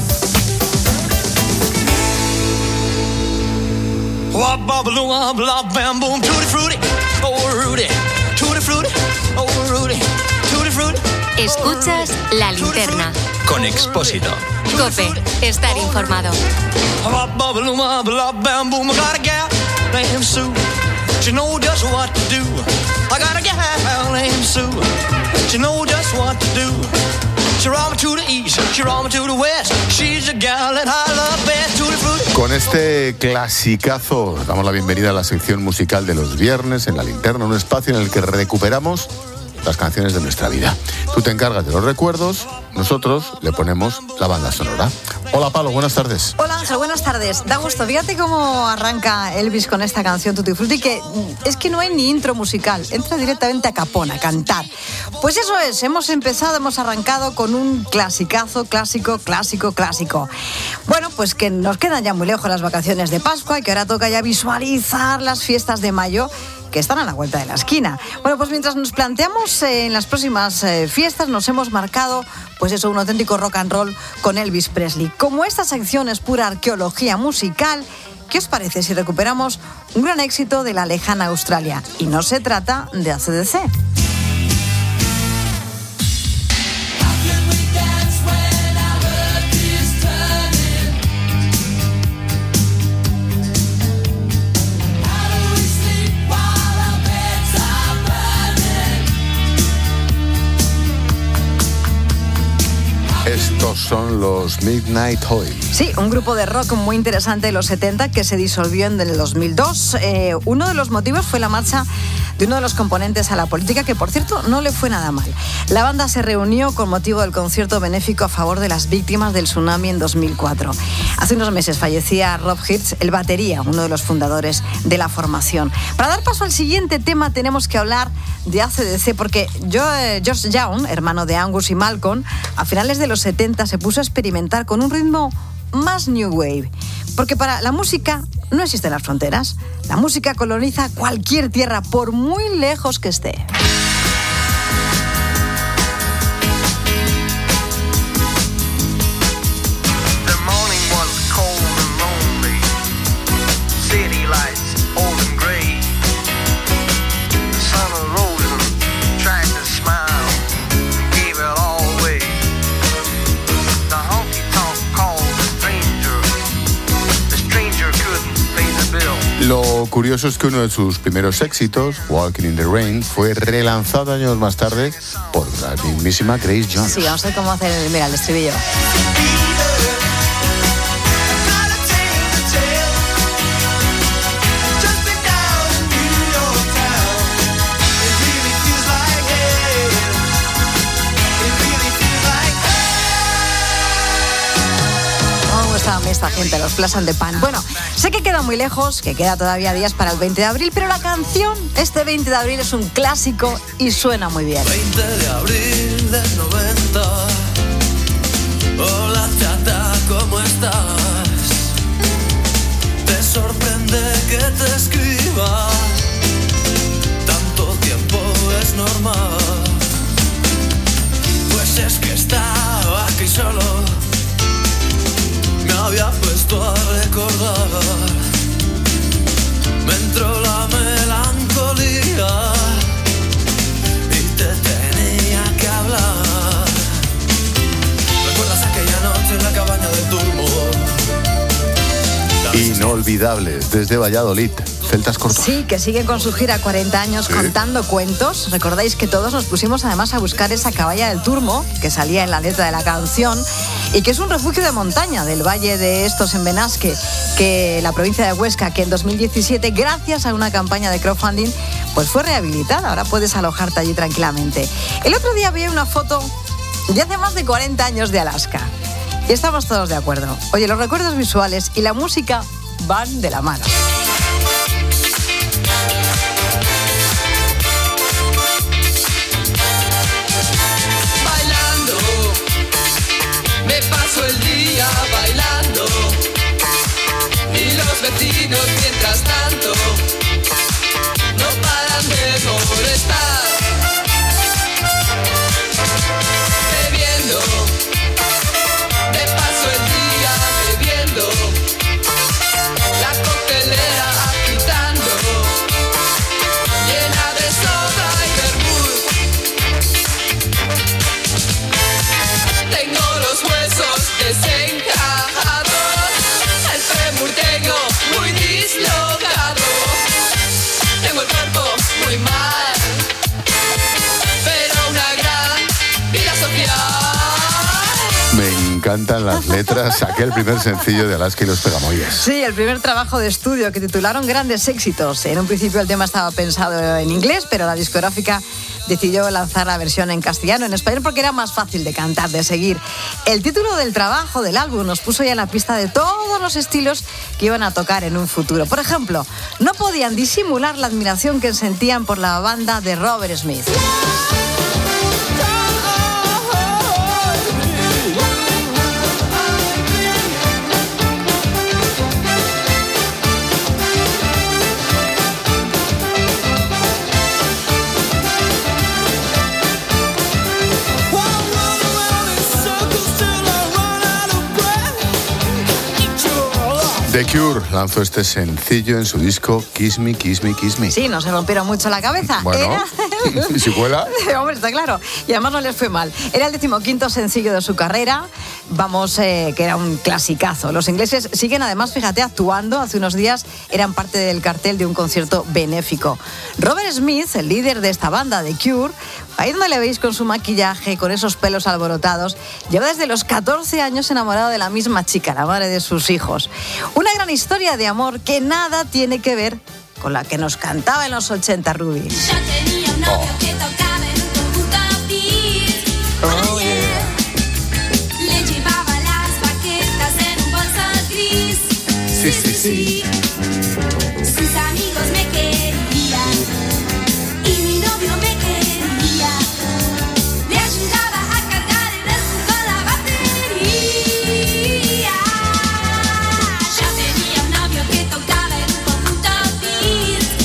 Escuchas La Linterna. Con Expósito. COPE. Estar informado. Con este clasicazo damos la bienvenida a la sección musical de los viernes en La Linterna, un espacio en el que recuperamos las canciones de nuestra vida. Tú te encargas de los recuerdos, nosotros le ponemos la banda sonora. Hola, Palo, buenas tardes. Hola, Ángel, buenas tardes. Da gusto. Fíjate cómo arranca Elvis con esta canción Tutti Frutti, que es que no hay ni intro musical, entra directamente a capón, a cantar. Pues eso es, hemos empezado, hemos arrancado con un clasicazo, clásico, clásico, clásico. Bueno, pues que nos quedan ya muy lejos las vacaciones de Pascua y que ahora toca ya visualizar las fiestas de mayo, que están a la vuelta de la esquina. Bueno, pues mientras nos planteamos eh, en las próximas eh, fiestas, nos hemos marcado, pues eso, un auténtico rock and roll con Elvis Presley. Como esta sección es pura arqueología musical, ¿qué os parece si recuperamos un gran éxito de la lejana Australia? Y no se trata de A C D C. Wow. son los Midnight Oil. Sí, un grupo de rock muy interesante de los setenta que se disolvió en el dos mil dos. Eh, uno de los motivos fue la marcha de uno de los componentes a la política, que por cierto no le fue nada mal. La banda se reunió con motivo del concierto benéfico a favor de las víctimas del tsunami en dos mil cuatro. Hace unos meses fallecía Rob Hirsch, el batería, uno de los fundadores de la formación. Para dar paso al siguiente tema tenemos que hablar de A C D C, porque George Young, hermano de Angus y Malcolm, a finales de los setenta se puso a experimentar con un ritmo más new wave. Porque para la música no existen las fronteras. La música coloniza cualquier tierra, por muy lejos que esté. Lo curioso es que uno de sus primeros éxitos, Walking in the Rain, fue relanzado años más tarde por la mismísima Grace Jones. Sí, vamos a ver cómo hacer el, mira, el estribillo. Esta gente, los Flash and the Pan. Bueno, sé que queda muy lejos, que queda todavía días para el veinte de abril, pero la canción, este veinte de abril, es un clásico y suena muy bien. veinte de abril del noventa. Hola chata, ¿cómo estás? Te sorprende que te escriba. Tanto tiempo es normal. Pues es que estaba aquí solo. Me había puesto a recordar, me entró la melancolía y te tenía que hablar. ¿Recuerdas aquella noche en la cabaña del Turmo? Inolvidables, desde Valladolid, Celtas Cortos. Sí, que sigue con su gira cuarenta años, sí, contando cuentos. Recordáis que todos nos pusimos además a buscar esa cabaña del Turmo, que salía en la letra de la canción, y que es un refugio de montaña del Valle de Estos en Benasque, que la provincia de Huesca, que en dos mil diecisiete, gracias a una campaña de crowdfunding, pues fue rehabilitada. Ahora puedes alojarte allí tranquilamente. El otro día vi una foto de hace más de cuarenta años de Alaska. Y estamos todos de acuerdo. Oye, los recuerdos visuales y la música van de la mano. Bailando, me paso el día bailando. Y los vecinos mientras tanto no paran de molestar. Bebiendo, me paso el día bebiendo. La coctelera agitando, llena de soda y vermut. Tengo los huesos desencajados, el fémur tengo muy dislocado. Tengo el cuerpo muy mal, pero una gran vida social. Me encantan las letras. Saqué el primer sencillo de Alaska y los Pegamoides. Sí, el primer trabajo de estudio que titularon Grandes Éxitos. En un principio el tema estaba pensado en inglés, pero la discográfica decidió lanzar la versión en castellano, en español, porque era más fácil de cantar, de seguir. El título del trabajo, del álbum, nos puso ya en la pista de todos los estilos que iban a tocar en un futuro. Por ejemplo, no podían disimular la admiración que sentían por la banda de Robert Smith. The Cure lanzó este sencillo en su disco Kiss Me, Kiss Me, Kiss Me. Sí, no se rompieron mucho la cabeza. Bueno, Era... ¿y si cuela? Hombre, está claro. Y además no les fue mal. Era el decimoquinto sencillo de su carrera. Vamos, eh, que era un clasicazo. Los ingleses siguen además, fíjate, actuando. Hace unos días eran parte del cartel de un concierto benéfico. Robert Smith, el líder de esta banda, The Cure, Ahí donde le veis con su maquillaje, con esos pelos alborotados, lleva desde los catorce años enamorado de la misma chica, la madre de sus hijos. Una gran historia de amor que nada tiene que ver con la que nos cantaba en los ochenta Ruby. Oh. Oh, yeah. Le llevaba las baquetas en un bolso gris. Sí, sí, sí. Sus amigos me querían y mi novio me quería. Le ayudaba a cargar el resto con la batería. Yo tenía un novio que tocaba en un conjunto beat.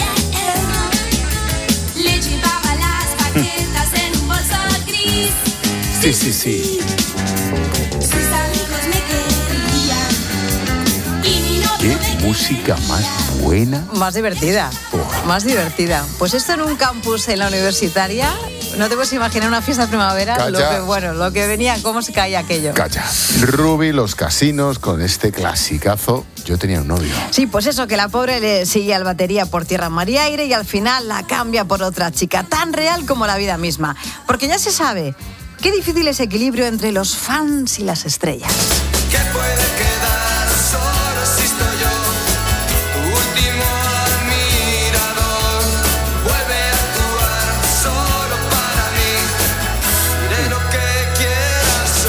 Yeah. Le llevaba las baquetas en un bolso gris. Sí, sí, sí. Sus amigos me querían y mi novio me ¿Qué música más buena? Más divertida, Oh. más divertida. Pues esto en un campus en la universitaria, no te puedes imaginar una fiesta de primavera, Calla. lo que, bueno, lo que venía, cómo se caía aquello. Calla. Ruby, los casinos, con este clasicazo. Yo tenía un novio. Sí, pues eso, que la pobre le sigue al batería por tierra, mar y aire y al final la cambia por otra chica, tan real como la vida misma. Porque ya se sabe, qué difícil es equilibrio entre los fans y las estrellas. ¿Qué puede quedar? Solo existo yo, tu último admirador. Vuelve a actuar solo para mí. Diré lo que quieras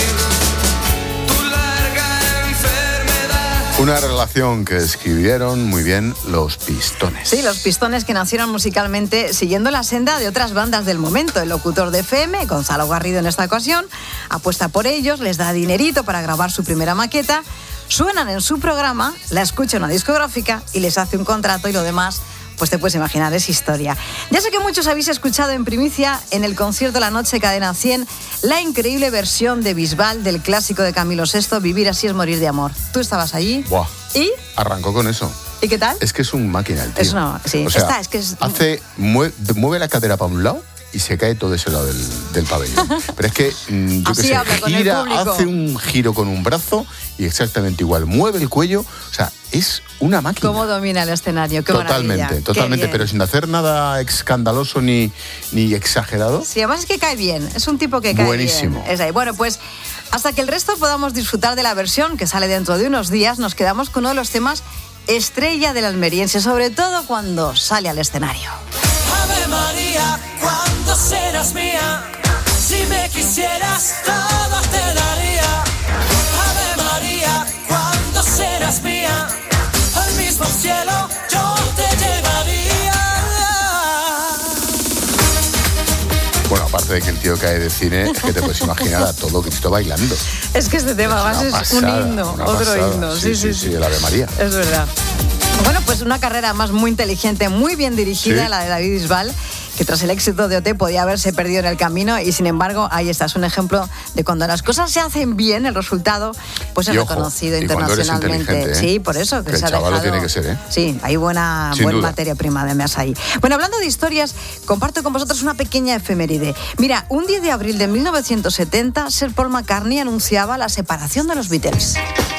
oír. Tu larga enfermedad. Una relación que escribieron muy bien los Pistones. Sí, los Pistones, que nacieron musicalmente siguiendo la senda de otras bandas del momento. El locutor de F M, Gonzalo Garrido en esta ocasión, apuesta por ellos, les da dinerito para grabar su primera maqueta, suenan en su programa, la escucha una discográfica y les hace un contrato y lo demás, pues te puedes imaginar, es historia. Ya sé que muchos habéis escuchado en primicia en el concierto La Noche Cadena cien la increíble versión de Bisbal del clásico de Camilo sexto, Vivir así es morir de amor. ¿Tú estabas allí? Buah. ¿Y? Arrancó con eso. ¿Y qué tal? Es que es un máquina el tío. Es una, sí, o sea, está, es que es... hace, mueve, mueve la cadera para un lado y se cae todo ese lado del, del pabellón. Pero es que, mm, yo Así qué sé, habla con el gira, público. hace un giro con un brazo y exactamente igual. Mueve el cuello, o sea, es una máquina. ¿Cómo domina el escenario? Qué Totalmente, maravilla. totalmente, Qué bien. pero sin hacer nada escandaloso ni, ni exagerado. Sí, además es que cae bien, es un tipo que cae Buenísimo. bien. Es ahí. Bueno, pues hasta que el resto podamos disfrutar de la versión que sale dentro de unos días, nos quedamos con uno de los temas estrella del almeriense, sobre todo cuando sale al escenario. Ave María, ¿cuándo serás mía? Si me quisieras, todo te daría. Ave María, ¿cuándo serás mía? Al mismo cielo yo te llevaría. Bueno, aparte de que el tío cae de cine, es que te puedes imaginar a todo Cristo bailando. Es que este tema además es pasada, un himno, una otro pasada. himno. Sí, sí, sí, el Ave María. Es verdad. Bueno, pues una carrera más muy inteligente, muy bien dirigida, Sí. la de David Bisbal, que tras el éxito de O T podía haberse perdido en el camino y sin embargo ahí está, es un ejemplo de cuando las cosas se hacen bien, el resultado pues es Y ojo, reconocido y cuando eres internacionalmente. inteligente, ¿eh? Sí, por eso que, Que se el ha chaval lo dejado. tiene que ser, ¿eh? Sí, hay buena, Sin buena duda. materia prima además ahí. Bueno, hablando de historias, comparto con vosotros una pequeña efeméride. Mira, un diez de abril de mil novecientos setenta, Sir Paul McCartney anunciaba la separación de los Beatles.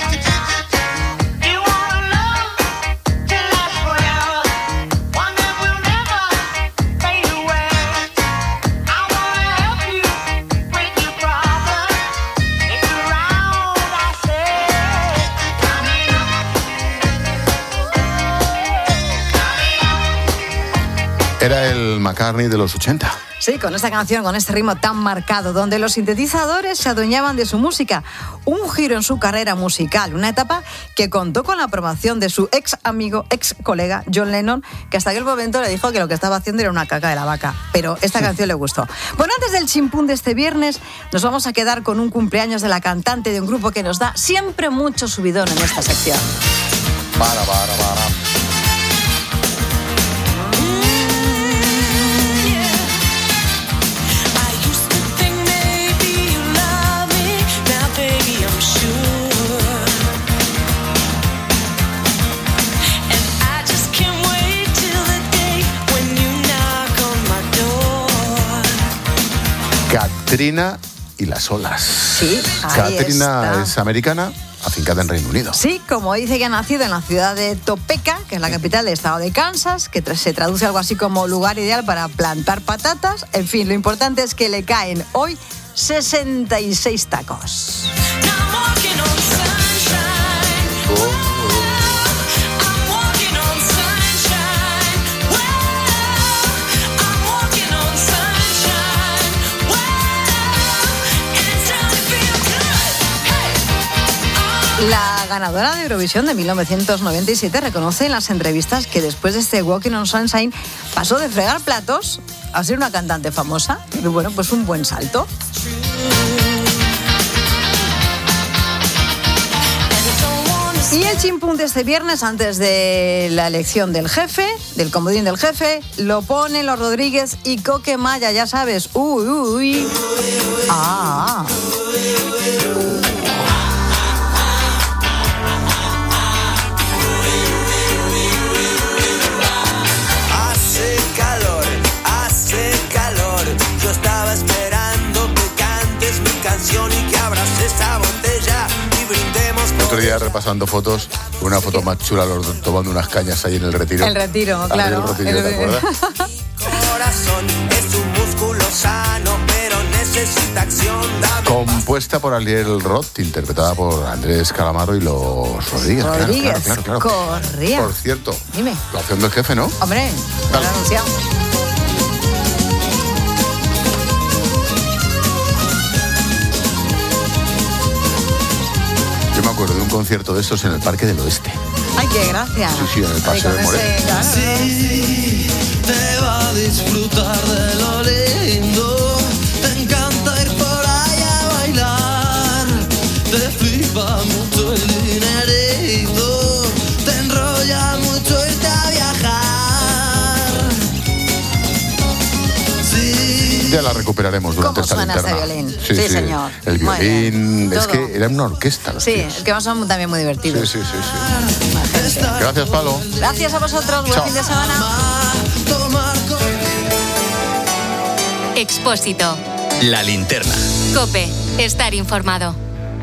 Era el McCartney de los ochenta. Sí, con esta canción, con este ritmo tan marcado, donde los sintetizadores se adueñaban de su música. Un giro en su carrera musical, una etapa que contó con la aprobación de su ex amigo, ex colega John Lennon, que hasta aquel momento le dijo que lo que estaba haciendo era una caca de la vaca. Pero esta canción le gustó. Bueno, antes del chimpún de este viernes, nos vamos a quedar con un cumpleaños de la cantante de un grupo que nos da siempre mucho subidón en esta sección. Para, para, para. Katrina y las olas. Sí, ahí Katrina está. es americana afincada en Reino Unido. Sí, como dice que ha nacido en la ciudad de Topeka, que es la capital del estado de Kansas, que se traduce algo así como lugar ideal para plantar patatas. En fin, lo importante es que le caen hoy sesenta y seis tacos. La ganadora de Eurovisión de mil novecientos noventa y siete reconoce en las entrevistas que después de este Walking on Sunshine pasó de fregar platos a ser una cantante famosa. Y bueno, pues un buen salto. Y el chimpún de este viernes, antes de la elección del jefe, del comodín del jefe, lo ponen los Rodríguez y Coque Maya, ya sabes. Uy, uy, uy. Ah. Y que abras esa botella y brindemos. El otro día repasando fotos, una foto más chula, los tomando unas cañas ahí en el Retiro. El Retiro, claro. El Retiro, el... ¿te acuerdas? Corazón es un músculo sano, pero necesita acción. Compuesta por Ariel Roth, interpretada por Andrés Calamaro y los Rodríguez. Rodríguez, claro, claro, claro. corría. Por cierto, dime. La opción del jefe, ¿no? Hombre, lo he anunciado. Yo me acuerdo de un concierto de estos en el Parque del Oeste. ¡Ay, qué gracia! Sí, sí, en el Paseo de Moreno. Ese, claro. Sí, te va a disfrutar de lo lindo. Te encanta ir por ahí a bailar. Te flipa mucho el dinerito. Te enrolla mucho irte a viajar. Sí. Ya la recuperaremos durante esta linterna. ¿Cómo suena ese violín? Sí, Sí, sí, señor. El Muy violín, bien. es Todo. que era una orquesta. los Sí, tíos. es que son también muy divertidos. Sí, sí, sí, sí. Gracias, Palo. Gracias a vosotros, buen Chao. fin de semana. Expósito. La linterna. COPE. Estar informado.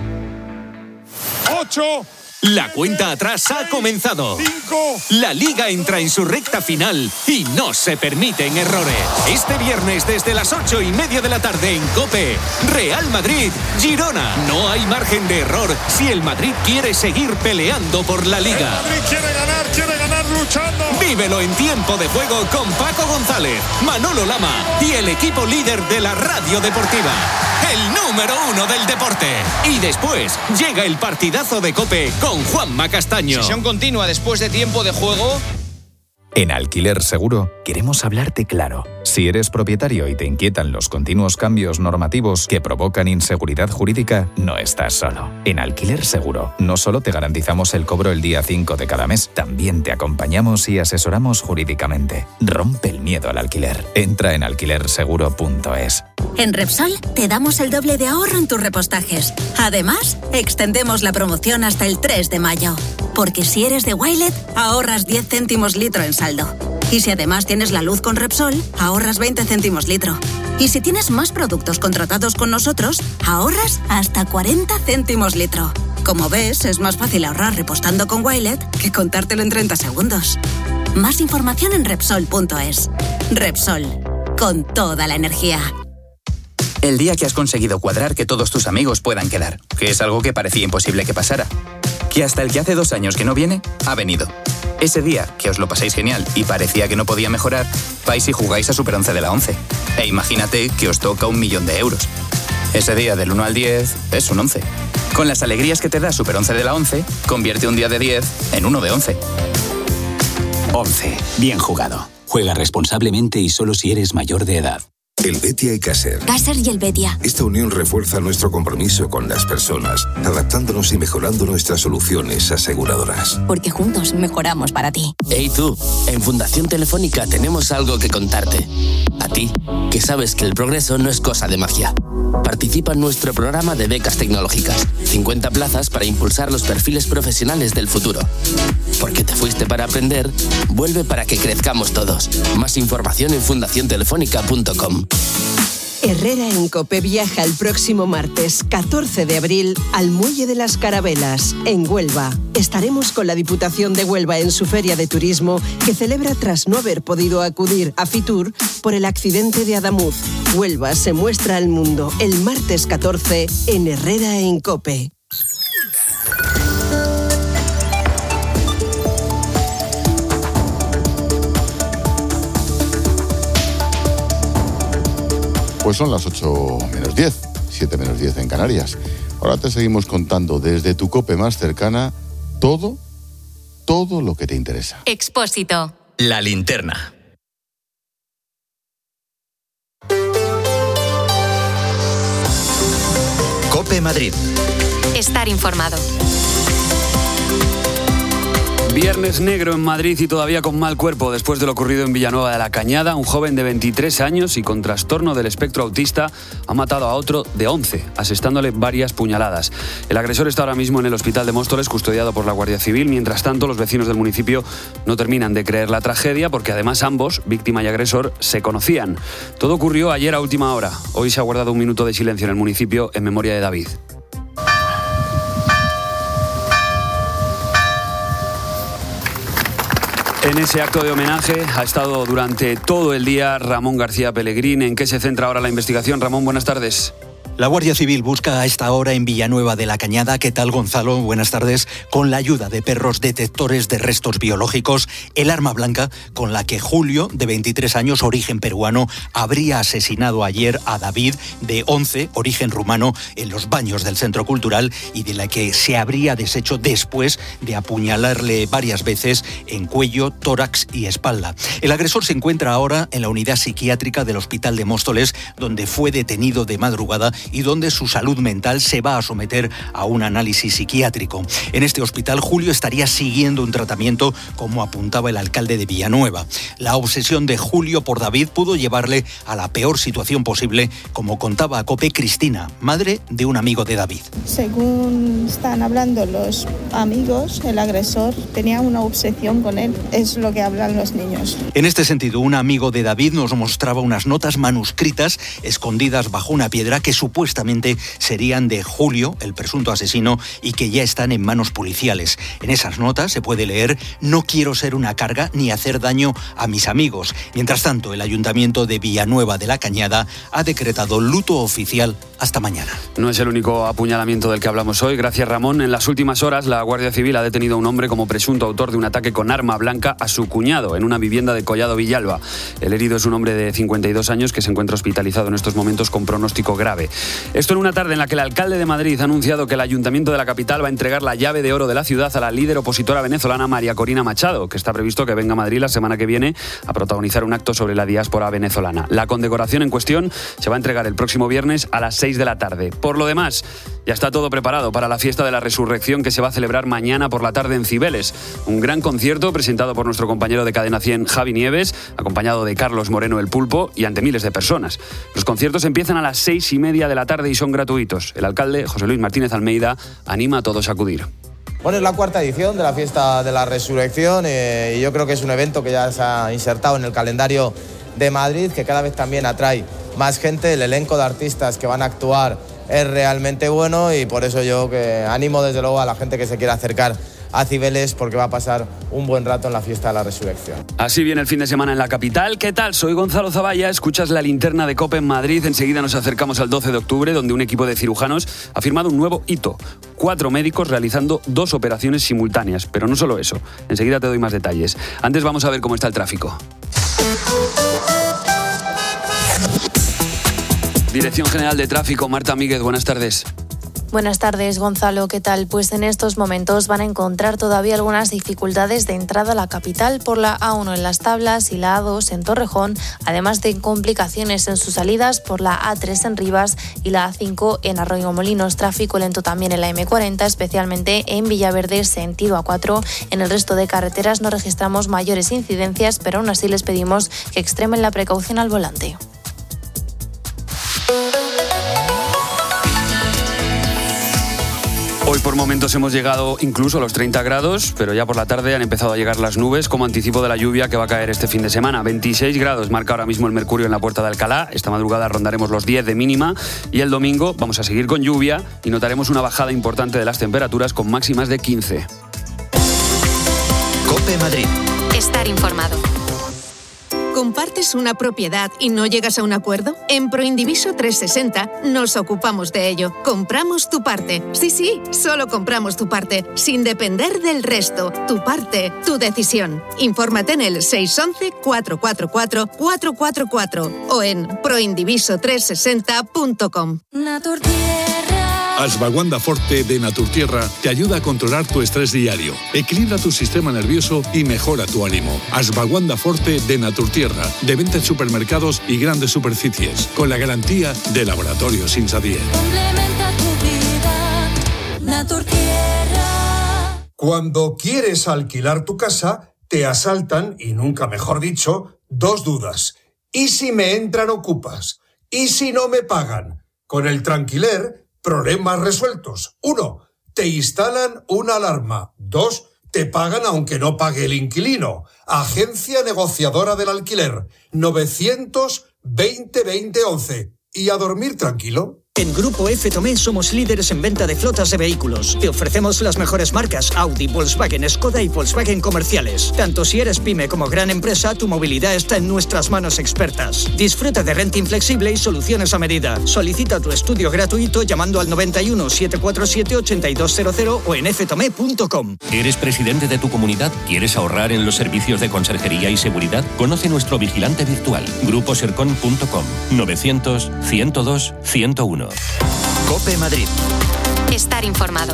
ocho. La cuenta atrás ha comenzado. cinco. La Liga entra en su recta final y no se permiten errores. Este viernes desde las ocho y media de la tarde en COPE, Real Madrid, Girona. No hay margen de error si el Madrid quiere seguir peleando por la Liga. El Madrid quiere ganar, quiere ganar luchando. Vívelo en tiempo de juego con Paco González, Manolo Lama y el equipo líder de la radio deportiva. El número uno del deporte. Y después llega el partidazo de COPE con Juanma Castaño. Sesión continua después de tiempo de juego. En Alquiler Seguro queremos hablarte claro. Si eres propietario y te inquietan los continuos cambios normativos que provocan inseguridad jurídica, no estás solo. En Alquiler Seguro no solo te garantizamos el cobro el día cinco de cada mes, también te acompañamos y asesoramos jurídicamente. Rompe el miedo al alquiler. Entra en alquiler seguro punto es. En Repsol te damos el doble de ahorro en tus repostajes. Además, extendemos la promoción hasta el tres de mayo. Porque si eres de Wilet, ahorras diez céntimos litro en saldo. Y si además tienes la luz con Repsol, ahorras veinte céntimos litro. Y si tienes más productos contratados con nosotros, ahorras hasta cuarenta céntimos litro. Como ves, es más fácil ahorrar repostando con Wilet que contártelo en treinta segundos. Más información en Repsol punto es. Repsol, con toda la energía. El día que has conseguido cuadrar que todos tus amigos puedan quedar, que es algo que parecía imposible que pasara. Que hasta el que hace dos años que no viene, ha venido. Ese día que os lo pasáis genial y parecía que no podía mejorar, vais y jugáis a Super once de la once. E imagínate que os toca un millón de euros. Ese día del uno al diez es un once. Con las alegrías que te da Super once de la once, convierte un día de diez en uno de once. once. Bien jugado. Juega responsablemente y solo si eres mayor de edad. El Betia y Caser. Caser y el Betia. Esta unión refuerza nuestro compromiso con las personas, adaptándonos y mejorando nuestras soluciones aseguradoras. Porque juntos mejoramos para ti. Hey tú, en Fundación Telefónica tenemos algo que contarte. A ti, que sabes que el progreso no es cosa de magia. Participa en nuestro programa de becas tecnológicas. cincuenta plazas para impulsar los perfiles profesionales del futuro. Porque te fuiste para aprender, vuelve para que crezcamos todos. Más información en fundación telefónica punto com. Herrera en COPE viaja el próximo martes catorce de abril al Muelle de las Carabelas, en Huelva. Estaremos con la Diputación de Huelva en su feria de turismo que celebra tras no haber podido acudir a Fitur por el accidente de Adamuz. Huelva se muestra al mundo el martes catorce en Herrera en COPE. Pues son las ocho menos diez, siete menos diez en Canarias. Ahora te seguimos contando desde tu COPE más cercana todo, todo lo que te interesa. Expósito. La linterna. COPE Madrid. Estar informado. Viernes negro en Madrid y todavía con mal cuerpo después de lo ocurrido en Villanueva de la Cañada. Un joven de veintitrés años y con trastorno del espectro autista ha matado a otro de once, asestándole varias puñaladas. El agresor está ahora mismo en el hospital de Móstoles, custodiado por la Guardia Civil. Mientras tanto, los vecinos del municipio no terminan de creer la tragedia porque además ambos, víctima y agresor, se conocían. Todo ocurrió ayer a última hora. Hoy se ha guardado un minuto de silencio en el municipio en memoria de David. En ese acto de homenaje ha estado durante todo el día Ramón García Pellegrín. ¿En qué se centra ahora la investigación? Ramón, buenas tardes. La Guardia Civil busca a esta hora en Villanueva de la Cañada, ¿qué tal, Gonzalo? Buenas tardes. Con la ayuda de perros detectores de restos biológicos, el arma blanca con la que Julio, de veintitrés años, origen peruano, habría asesinado ayer a David, de once, origen rumano, en los baños del Centro Cultural y de la que se habría deshecho después de apuñalarle varias veces en cuello, tórax y espalda. El agresor se encuentra ahora en la unidad psiquiátrica del Hospital de Móstoles, donde fue detenido de madrugada y donde su salud mental se va a someter a un análisis psiquiátrico. En este hospital, Julio estaría siguiendo un tratamiento, como apuntaba el alcalde de Villanueva. La obsesión de Julio por David pudo llevarle a la peor situación posible, como contaba a COPE Cristina, madre de un amigo de David. Según están hablando los amigos, el agresor tenía una obsesión con él. Es lo que hablan los niños. En este sentido, un amigo de David nos mostraba unas notas manuscritas escondidas bajo una piedra que supuestamente serían de Julio, el presunto asesino, y que ya están en manos policiales. En esas notas se puede leer: no quiero ser una carga ni hacer daño a mis amigos. Mientras tanto, el Ayuntamiento de Villanueva de la Cañada ha decretado luto oficial hasta mañana. No es el único apuñalamiento del que hablamos hoy. Gracias, Ramón. En las últimas horas, la Guardia Civil ha detenido a un hombre como presunto autor de un ataque con arma blanca a su cuñado en una vivienda de Collado Villalba. El herido es un hombre de cincuenta y dos años que se encuentra hospitalizado en estos momentos con pronóstico grave. Esto en una tarde en la que el alcalde de Madrid ha anunciado que el Ayuntamiento de la capital va a entregar la llave de oro de la ciudad a la líder opositora venezolana María Corina Machado, que está previsto que venga a Madrid la semana que viene a protagonizar un acto sobre la diáspora venezolana. La condecoración en cuestión se va a entregar el próximo viernes a las seis de la tarde. Por lo demás, ya está todo preparado para la fiesta de la Resurrección que se va a celebrar mañana por la tarde en Cibeles. Un gran concierto presentado por nuestro compañero de Cadena cien, Javi Nieves, acompañado de Carlos Moreno el Pulpo y ante miles de personas. Los conciertos empiezan a las seis y media de la tarde y son gratuitos. El alcalde, José Luis Martínez Almeida, anima a todos a acudir. Bueno, es la cuarta edición de la Fiesta de la Resurrección eh, y yo creo que es un evento que ya se ha insertado en el calendario de Madrid, que cada vez también atrae más gente. El elenco de artistas que van a actuar es realmente bueno y por eso yo que animo desde luego a la gente que se quiera acercar a Cibeles porque va a pasar un buen rato en la Fiesta de la Resurrección. Así viene el fin de semana en la capital. ¿Qué tal? Soy Gonzalo Zavalla, escuchas la linterna de COPE en Madrid. Enseguida nos acercamos al doce de octubre, donde un equipo de cirujanos ha firmado un nuevo hito. Cuatro médicos realizando dos operaciones simultáneas. Pero no solo eso. Enseguida te doy más detalles. Antes vamos a ver cómo está el tráfico. Dirección General de Tráfico, Marta Míguez, buenas tardes. Buenas tardes, Gonzalo. ¿Qué tal? Pues en estos momentos van a encontrar todavía algunas dificultades de entrada a la capital por la A uno en Las Tablas y la A dos en Torrejón, además de complicaciones en sus salidas por la A tres en Rivas y la A cinco en Arroyomolinos. Tráfico lento también en la eme cuarenta, especialmente en Villaverde, sentido A cuatro. En el resto de carreteras no registramos mayores incidencias, pero aún así les pedimos que extremen la precaución al volante. Hoy Hoy por momentos hemos llegado incluso a los treinta grados, pero ya por la tarde han empezado a llegar las nubes como anticipo de la lluvia que va a caer este fin de semana. veintiséis grados marca ahora mismo el mercurio en la Puerta de Alcalá. Esta madrugada rondaremos los diez de mínima y el domingo vamos a seguir con lluvia y notaremos una bajada importante de las temperaturas con máximas de quince. COPE Madrid. Estar informado. ¿Compartes una propiedad y no llegas a un acuerdo? En Proindiviso trescientos sesenta nos ocupamos de ello. Compramos tu parte. Sí, sí, solo compramos tu parte, sin depender del resto. Tu parte, tu decisión. Infórmate en el seis once, cuatro cuatro cuatro, cuatro cuatro cuatro o en proindiviso trescientos sesenta punto com. Ashwagandha Forte de Naturtierra te ayuda a controlar tu estrés diario, equilibra tu sistema nervioso y mejora tu ánimo. Ashwagandha Forte de Naturtierra, de venta en supermercados y grandes superficies, con la garantía de Laboratorios Insadier. Complementa tu vida, Naturtierra. Cuando quieres alquilar tu casa, te asaltan, y nunca mejor dicho, dos dudas. ¿Y si me entran ocupas? ¿Y si no me pagan? Con el Tranquiler, problemas resueltos. Uno, te instalan una alarma. Dos, te pagan aunque no pague el inquilino. Agencia negociadora del alquiler. novecientos veinte veinte once. Y a dormir tranquilo. En Grupo F Tomé somos líderes en venta de flotas de vehículos. Te ofrecemos las mejores marcas Audi, Volkswagen, Skoda y Volkswagen comerciales. Tanto si eres pyme como gran empresa, tu movilidad está en nuestras manos expertas. Disfruta de renting flexible y soluciones a medida. Solicita tu estudio gratuito llamando al noventa y uno, setecientos cuarenta y siete, ochenta y dos cero cero o en f tomé punto com. ¿Eres presidente de tu comunidad? ¿Quieres ahorrar en los servicios de conserjería y seguridad? Conoce nuestro vigilante virtual, grupo sercon punto com, novecientos, ciento dos, ciento uno. COPE Madrid. Estar informado.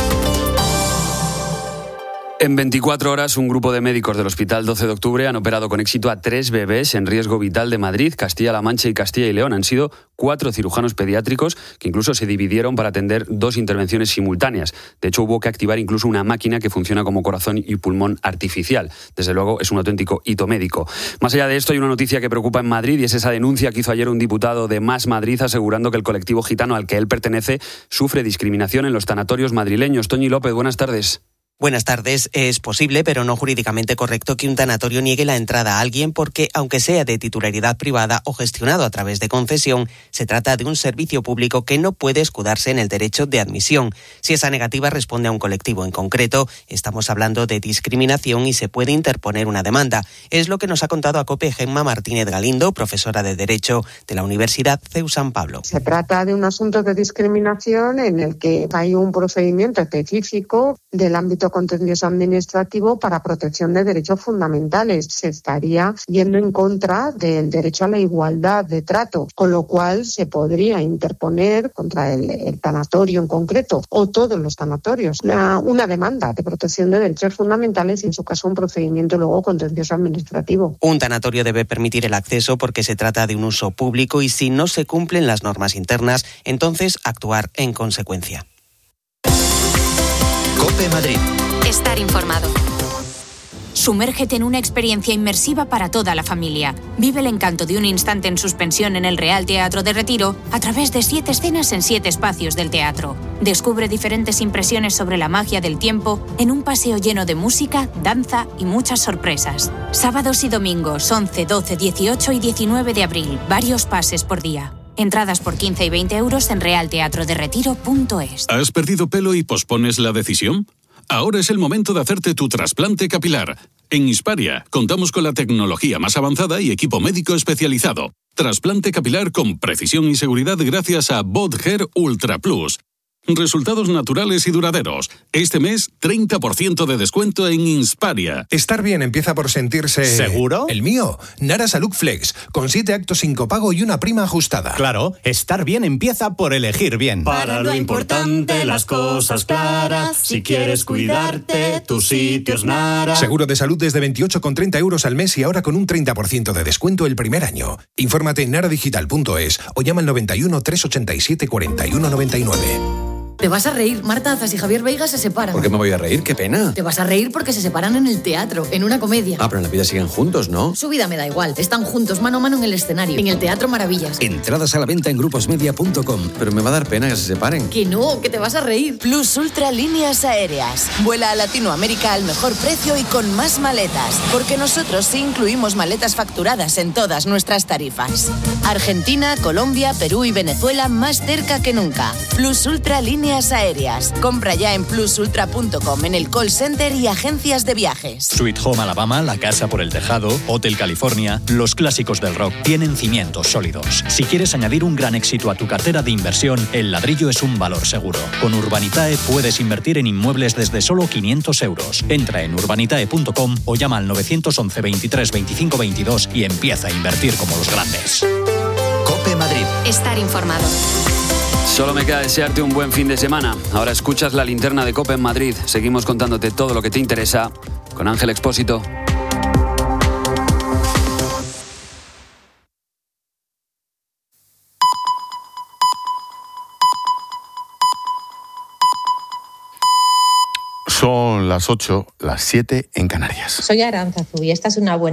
En veinticuatro horas, un grupo de médicos del Hospital doce de octubre han operado con éxito a tres bebés en riesgo vital de Madrid, Castilla-La Mancha y Castilla y León. Han sido cuatro cirujanos pediátricos que incluso se dividieron para atender dos intervenciones simultáneas. De hecho, hubo que activar incluso una máquina que funciona como corazón y pulmón artificial. Desde luego, es un auténtico hito médico. Más allá de esto, hay una noticia que preocupa en Madrid y es esa denuncia que hizo ayer un diputado de Más Madrid asegurando que el colectivo gitano al que él pertenece sufre discriminación en los tanatorios madrileños. Toñi López, buenas tardes. Buenas tardes. Es posible, pero no jurídicamente correcto, que un tanatorio niegue la entrada a alguien porque, aunque sea de titularidad privada o gestionado a través de concesión, se trata de un servicio público que no puede escudarse en el derecho de admisión. Si esa negativa responde a un colectivo en concreto, estamos hablando de discriminación y se puede interponer una demanda. Es lo que nos ha contado a COPE Gemma Martínez Galindo, profesora de Derecho de la Universidad C E U San Pablo. Se trata de un asunto de discriminación en el que hay un procedimiento específico del ámbito contencioso administrativo para protección de derechos fundamentales. Se estaría yendo en contra del derecho a la igualdad de trato, con lo cual se podría interponer contra el, el tanatorio en concreto o todos los tanatorios una, una demanda de protección de derechos fundamentales y en su caso un procedimiento luego contencioso administrativo. Un tanatorio debe permitir el acceso porque se trata de un uso público y si no se cumplen las normas internas, entonces actuar en consecuencia. COPE Madrid. Estar informado. Sumérgete en una experiencia inmersiva para toda la familia. Vive el encanto de un instante en suspensión en el Real Teatro de Retiro a través de siete escenas en siete espacios del teatro. Descubre diferentes impresiones sobre la magia del tiempo en un paseo lleno de música, danza y muchas sorpresas. Sábados y domingos once, doce, dieciocho y diecinueve de abril. Varios pases por día. Entradas por quince y veinte euros en real teatro de retiro punto es. ¿Has perdido pelo y pospones la decisión? Ahora es el momento de hacerte tu trasplante capilar. En Hisparia contamos con la tecnología más avanzada y equipo médico especializado. Trasplante capilar con precisión y seguridad gracias a Bodger Ultra Plus. Resultados naturales y duraderos. Este mes, treinta por ciento de descuento en Insparia. Estar bien empieza por sentirse... ¿Seguro? El mío, Nara Salud Flex, con siete actos sin copago y una prima ajustada. Claro, estar bien empieza por elegir bien. Para lo importante, las cosas claras. Si quieres cuidarte, tu sitio es Nara. Seguro de salud desde veintiocho con treinta euros al mes y ahora con un treinta por ciento de descuento el primer año. Infórmate en naradigital punto es o llama al noventa y uno, trescientos ochenta y siete, cuarenta y uno noventa y nueve. Te vas a reír. Marta Azas y Javier Veiga se separan. ¿Por qué me voy a reír? ¡Qué pena! Te vas a reír porque se separan en el teatro, en una comedia. Ah, pero en la vida siguen juntos, ¿no? Su vida me da igual. Están juntos, mano a mano en el escenario, en el Teatro Maravillas. Entradas a la venta en gruposmedia punto com. Pero me va a dar pena que se separen. Que no, que te vas a reír. Plus Ultra Líneas Aéreas. Vuela a Latinoamérica al mejor precio y con más maletas. Porque nosotros sí incluimos maletas facturadas en todas nuestras tarifas. Argentina, Colombia, Perú y Venezuela más cerca que nunca. Plus Ultra Líneas Aéreas. Compra ya en plus ultra punto com, en el call center y agencias de viajes. Sweet Home Alabama, La Casa por el Tejado, Hotel California, los clásicos del rock tienen cimientos sólidos. Si quieres añadir un gran éxito a tu cartera de inversión, el ladrillo es un valor seguro. Con Urbanitae puedes invertir en inmuebles desde solo quinientos euros. Entra en urbanitae punto com o llama al nueve once veintitrés veinticinco veintidós y empieza a invertir como los grandes. COPE Madrid. Estar informado. Solo me queda desearte un buen fin de semana. Ahora escuchas la linterna de COPE en Madrid. Seguimos contándote todo lo que te interesa con Ángel Expósito. Son las ocho, las siete en Canarias. Soy Aránzazu y esta es una buena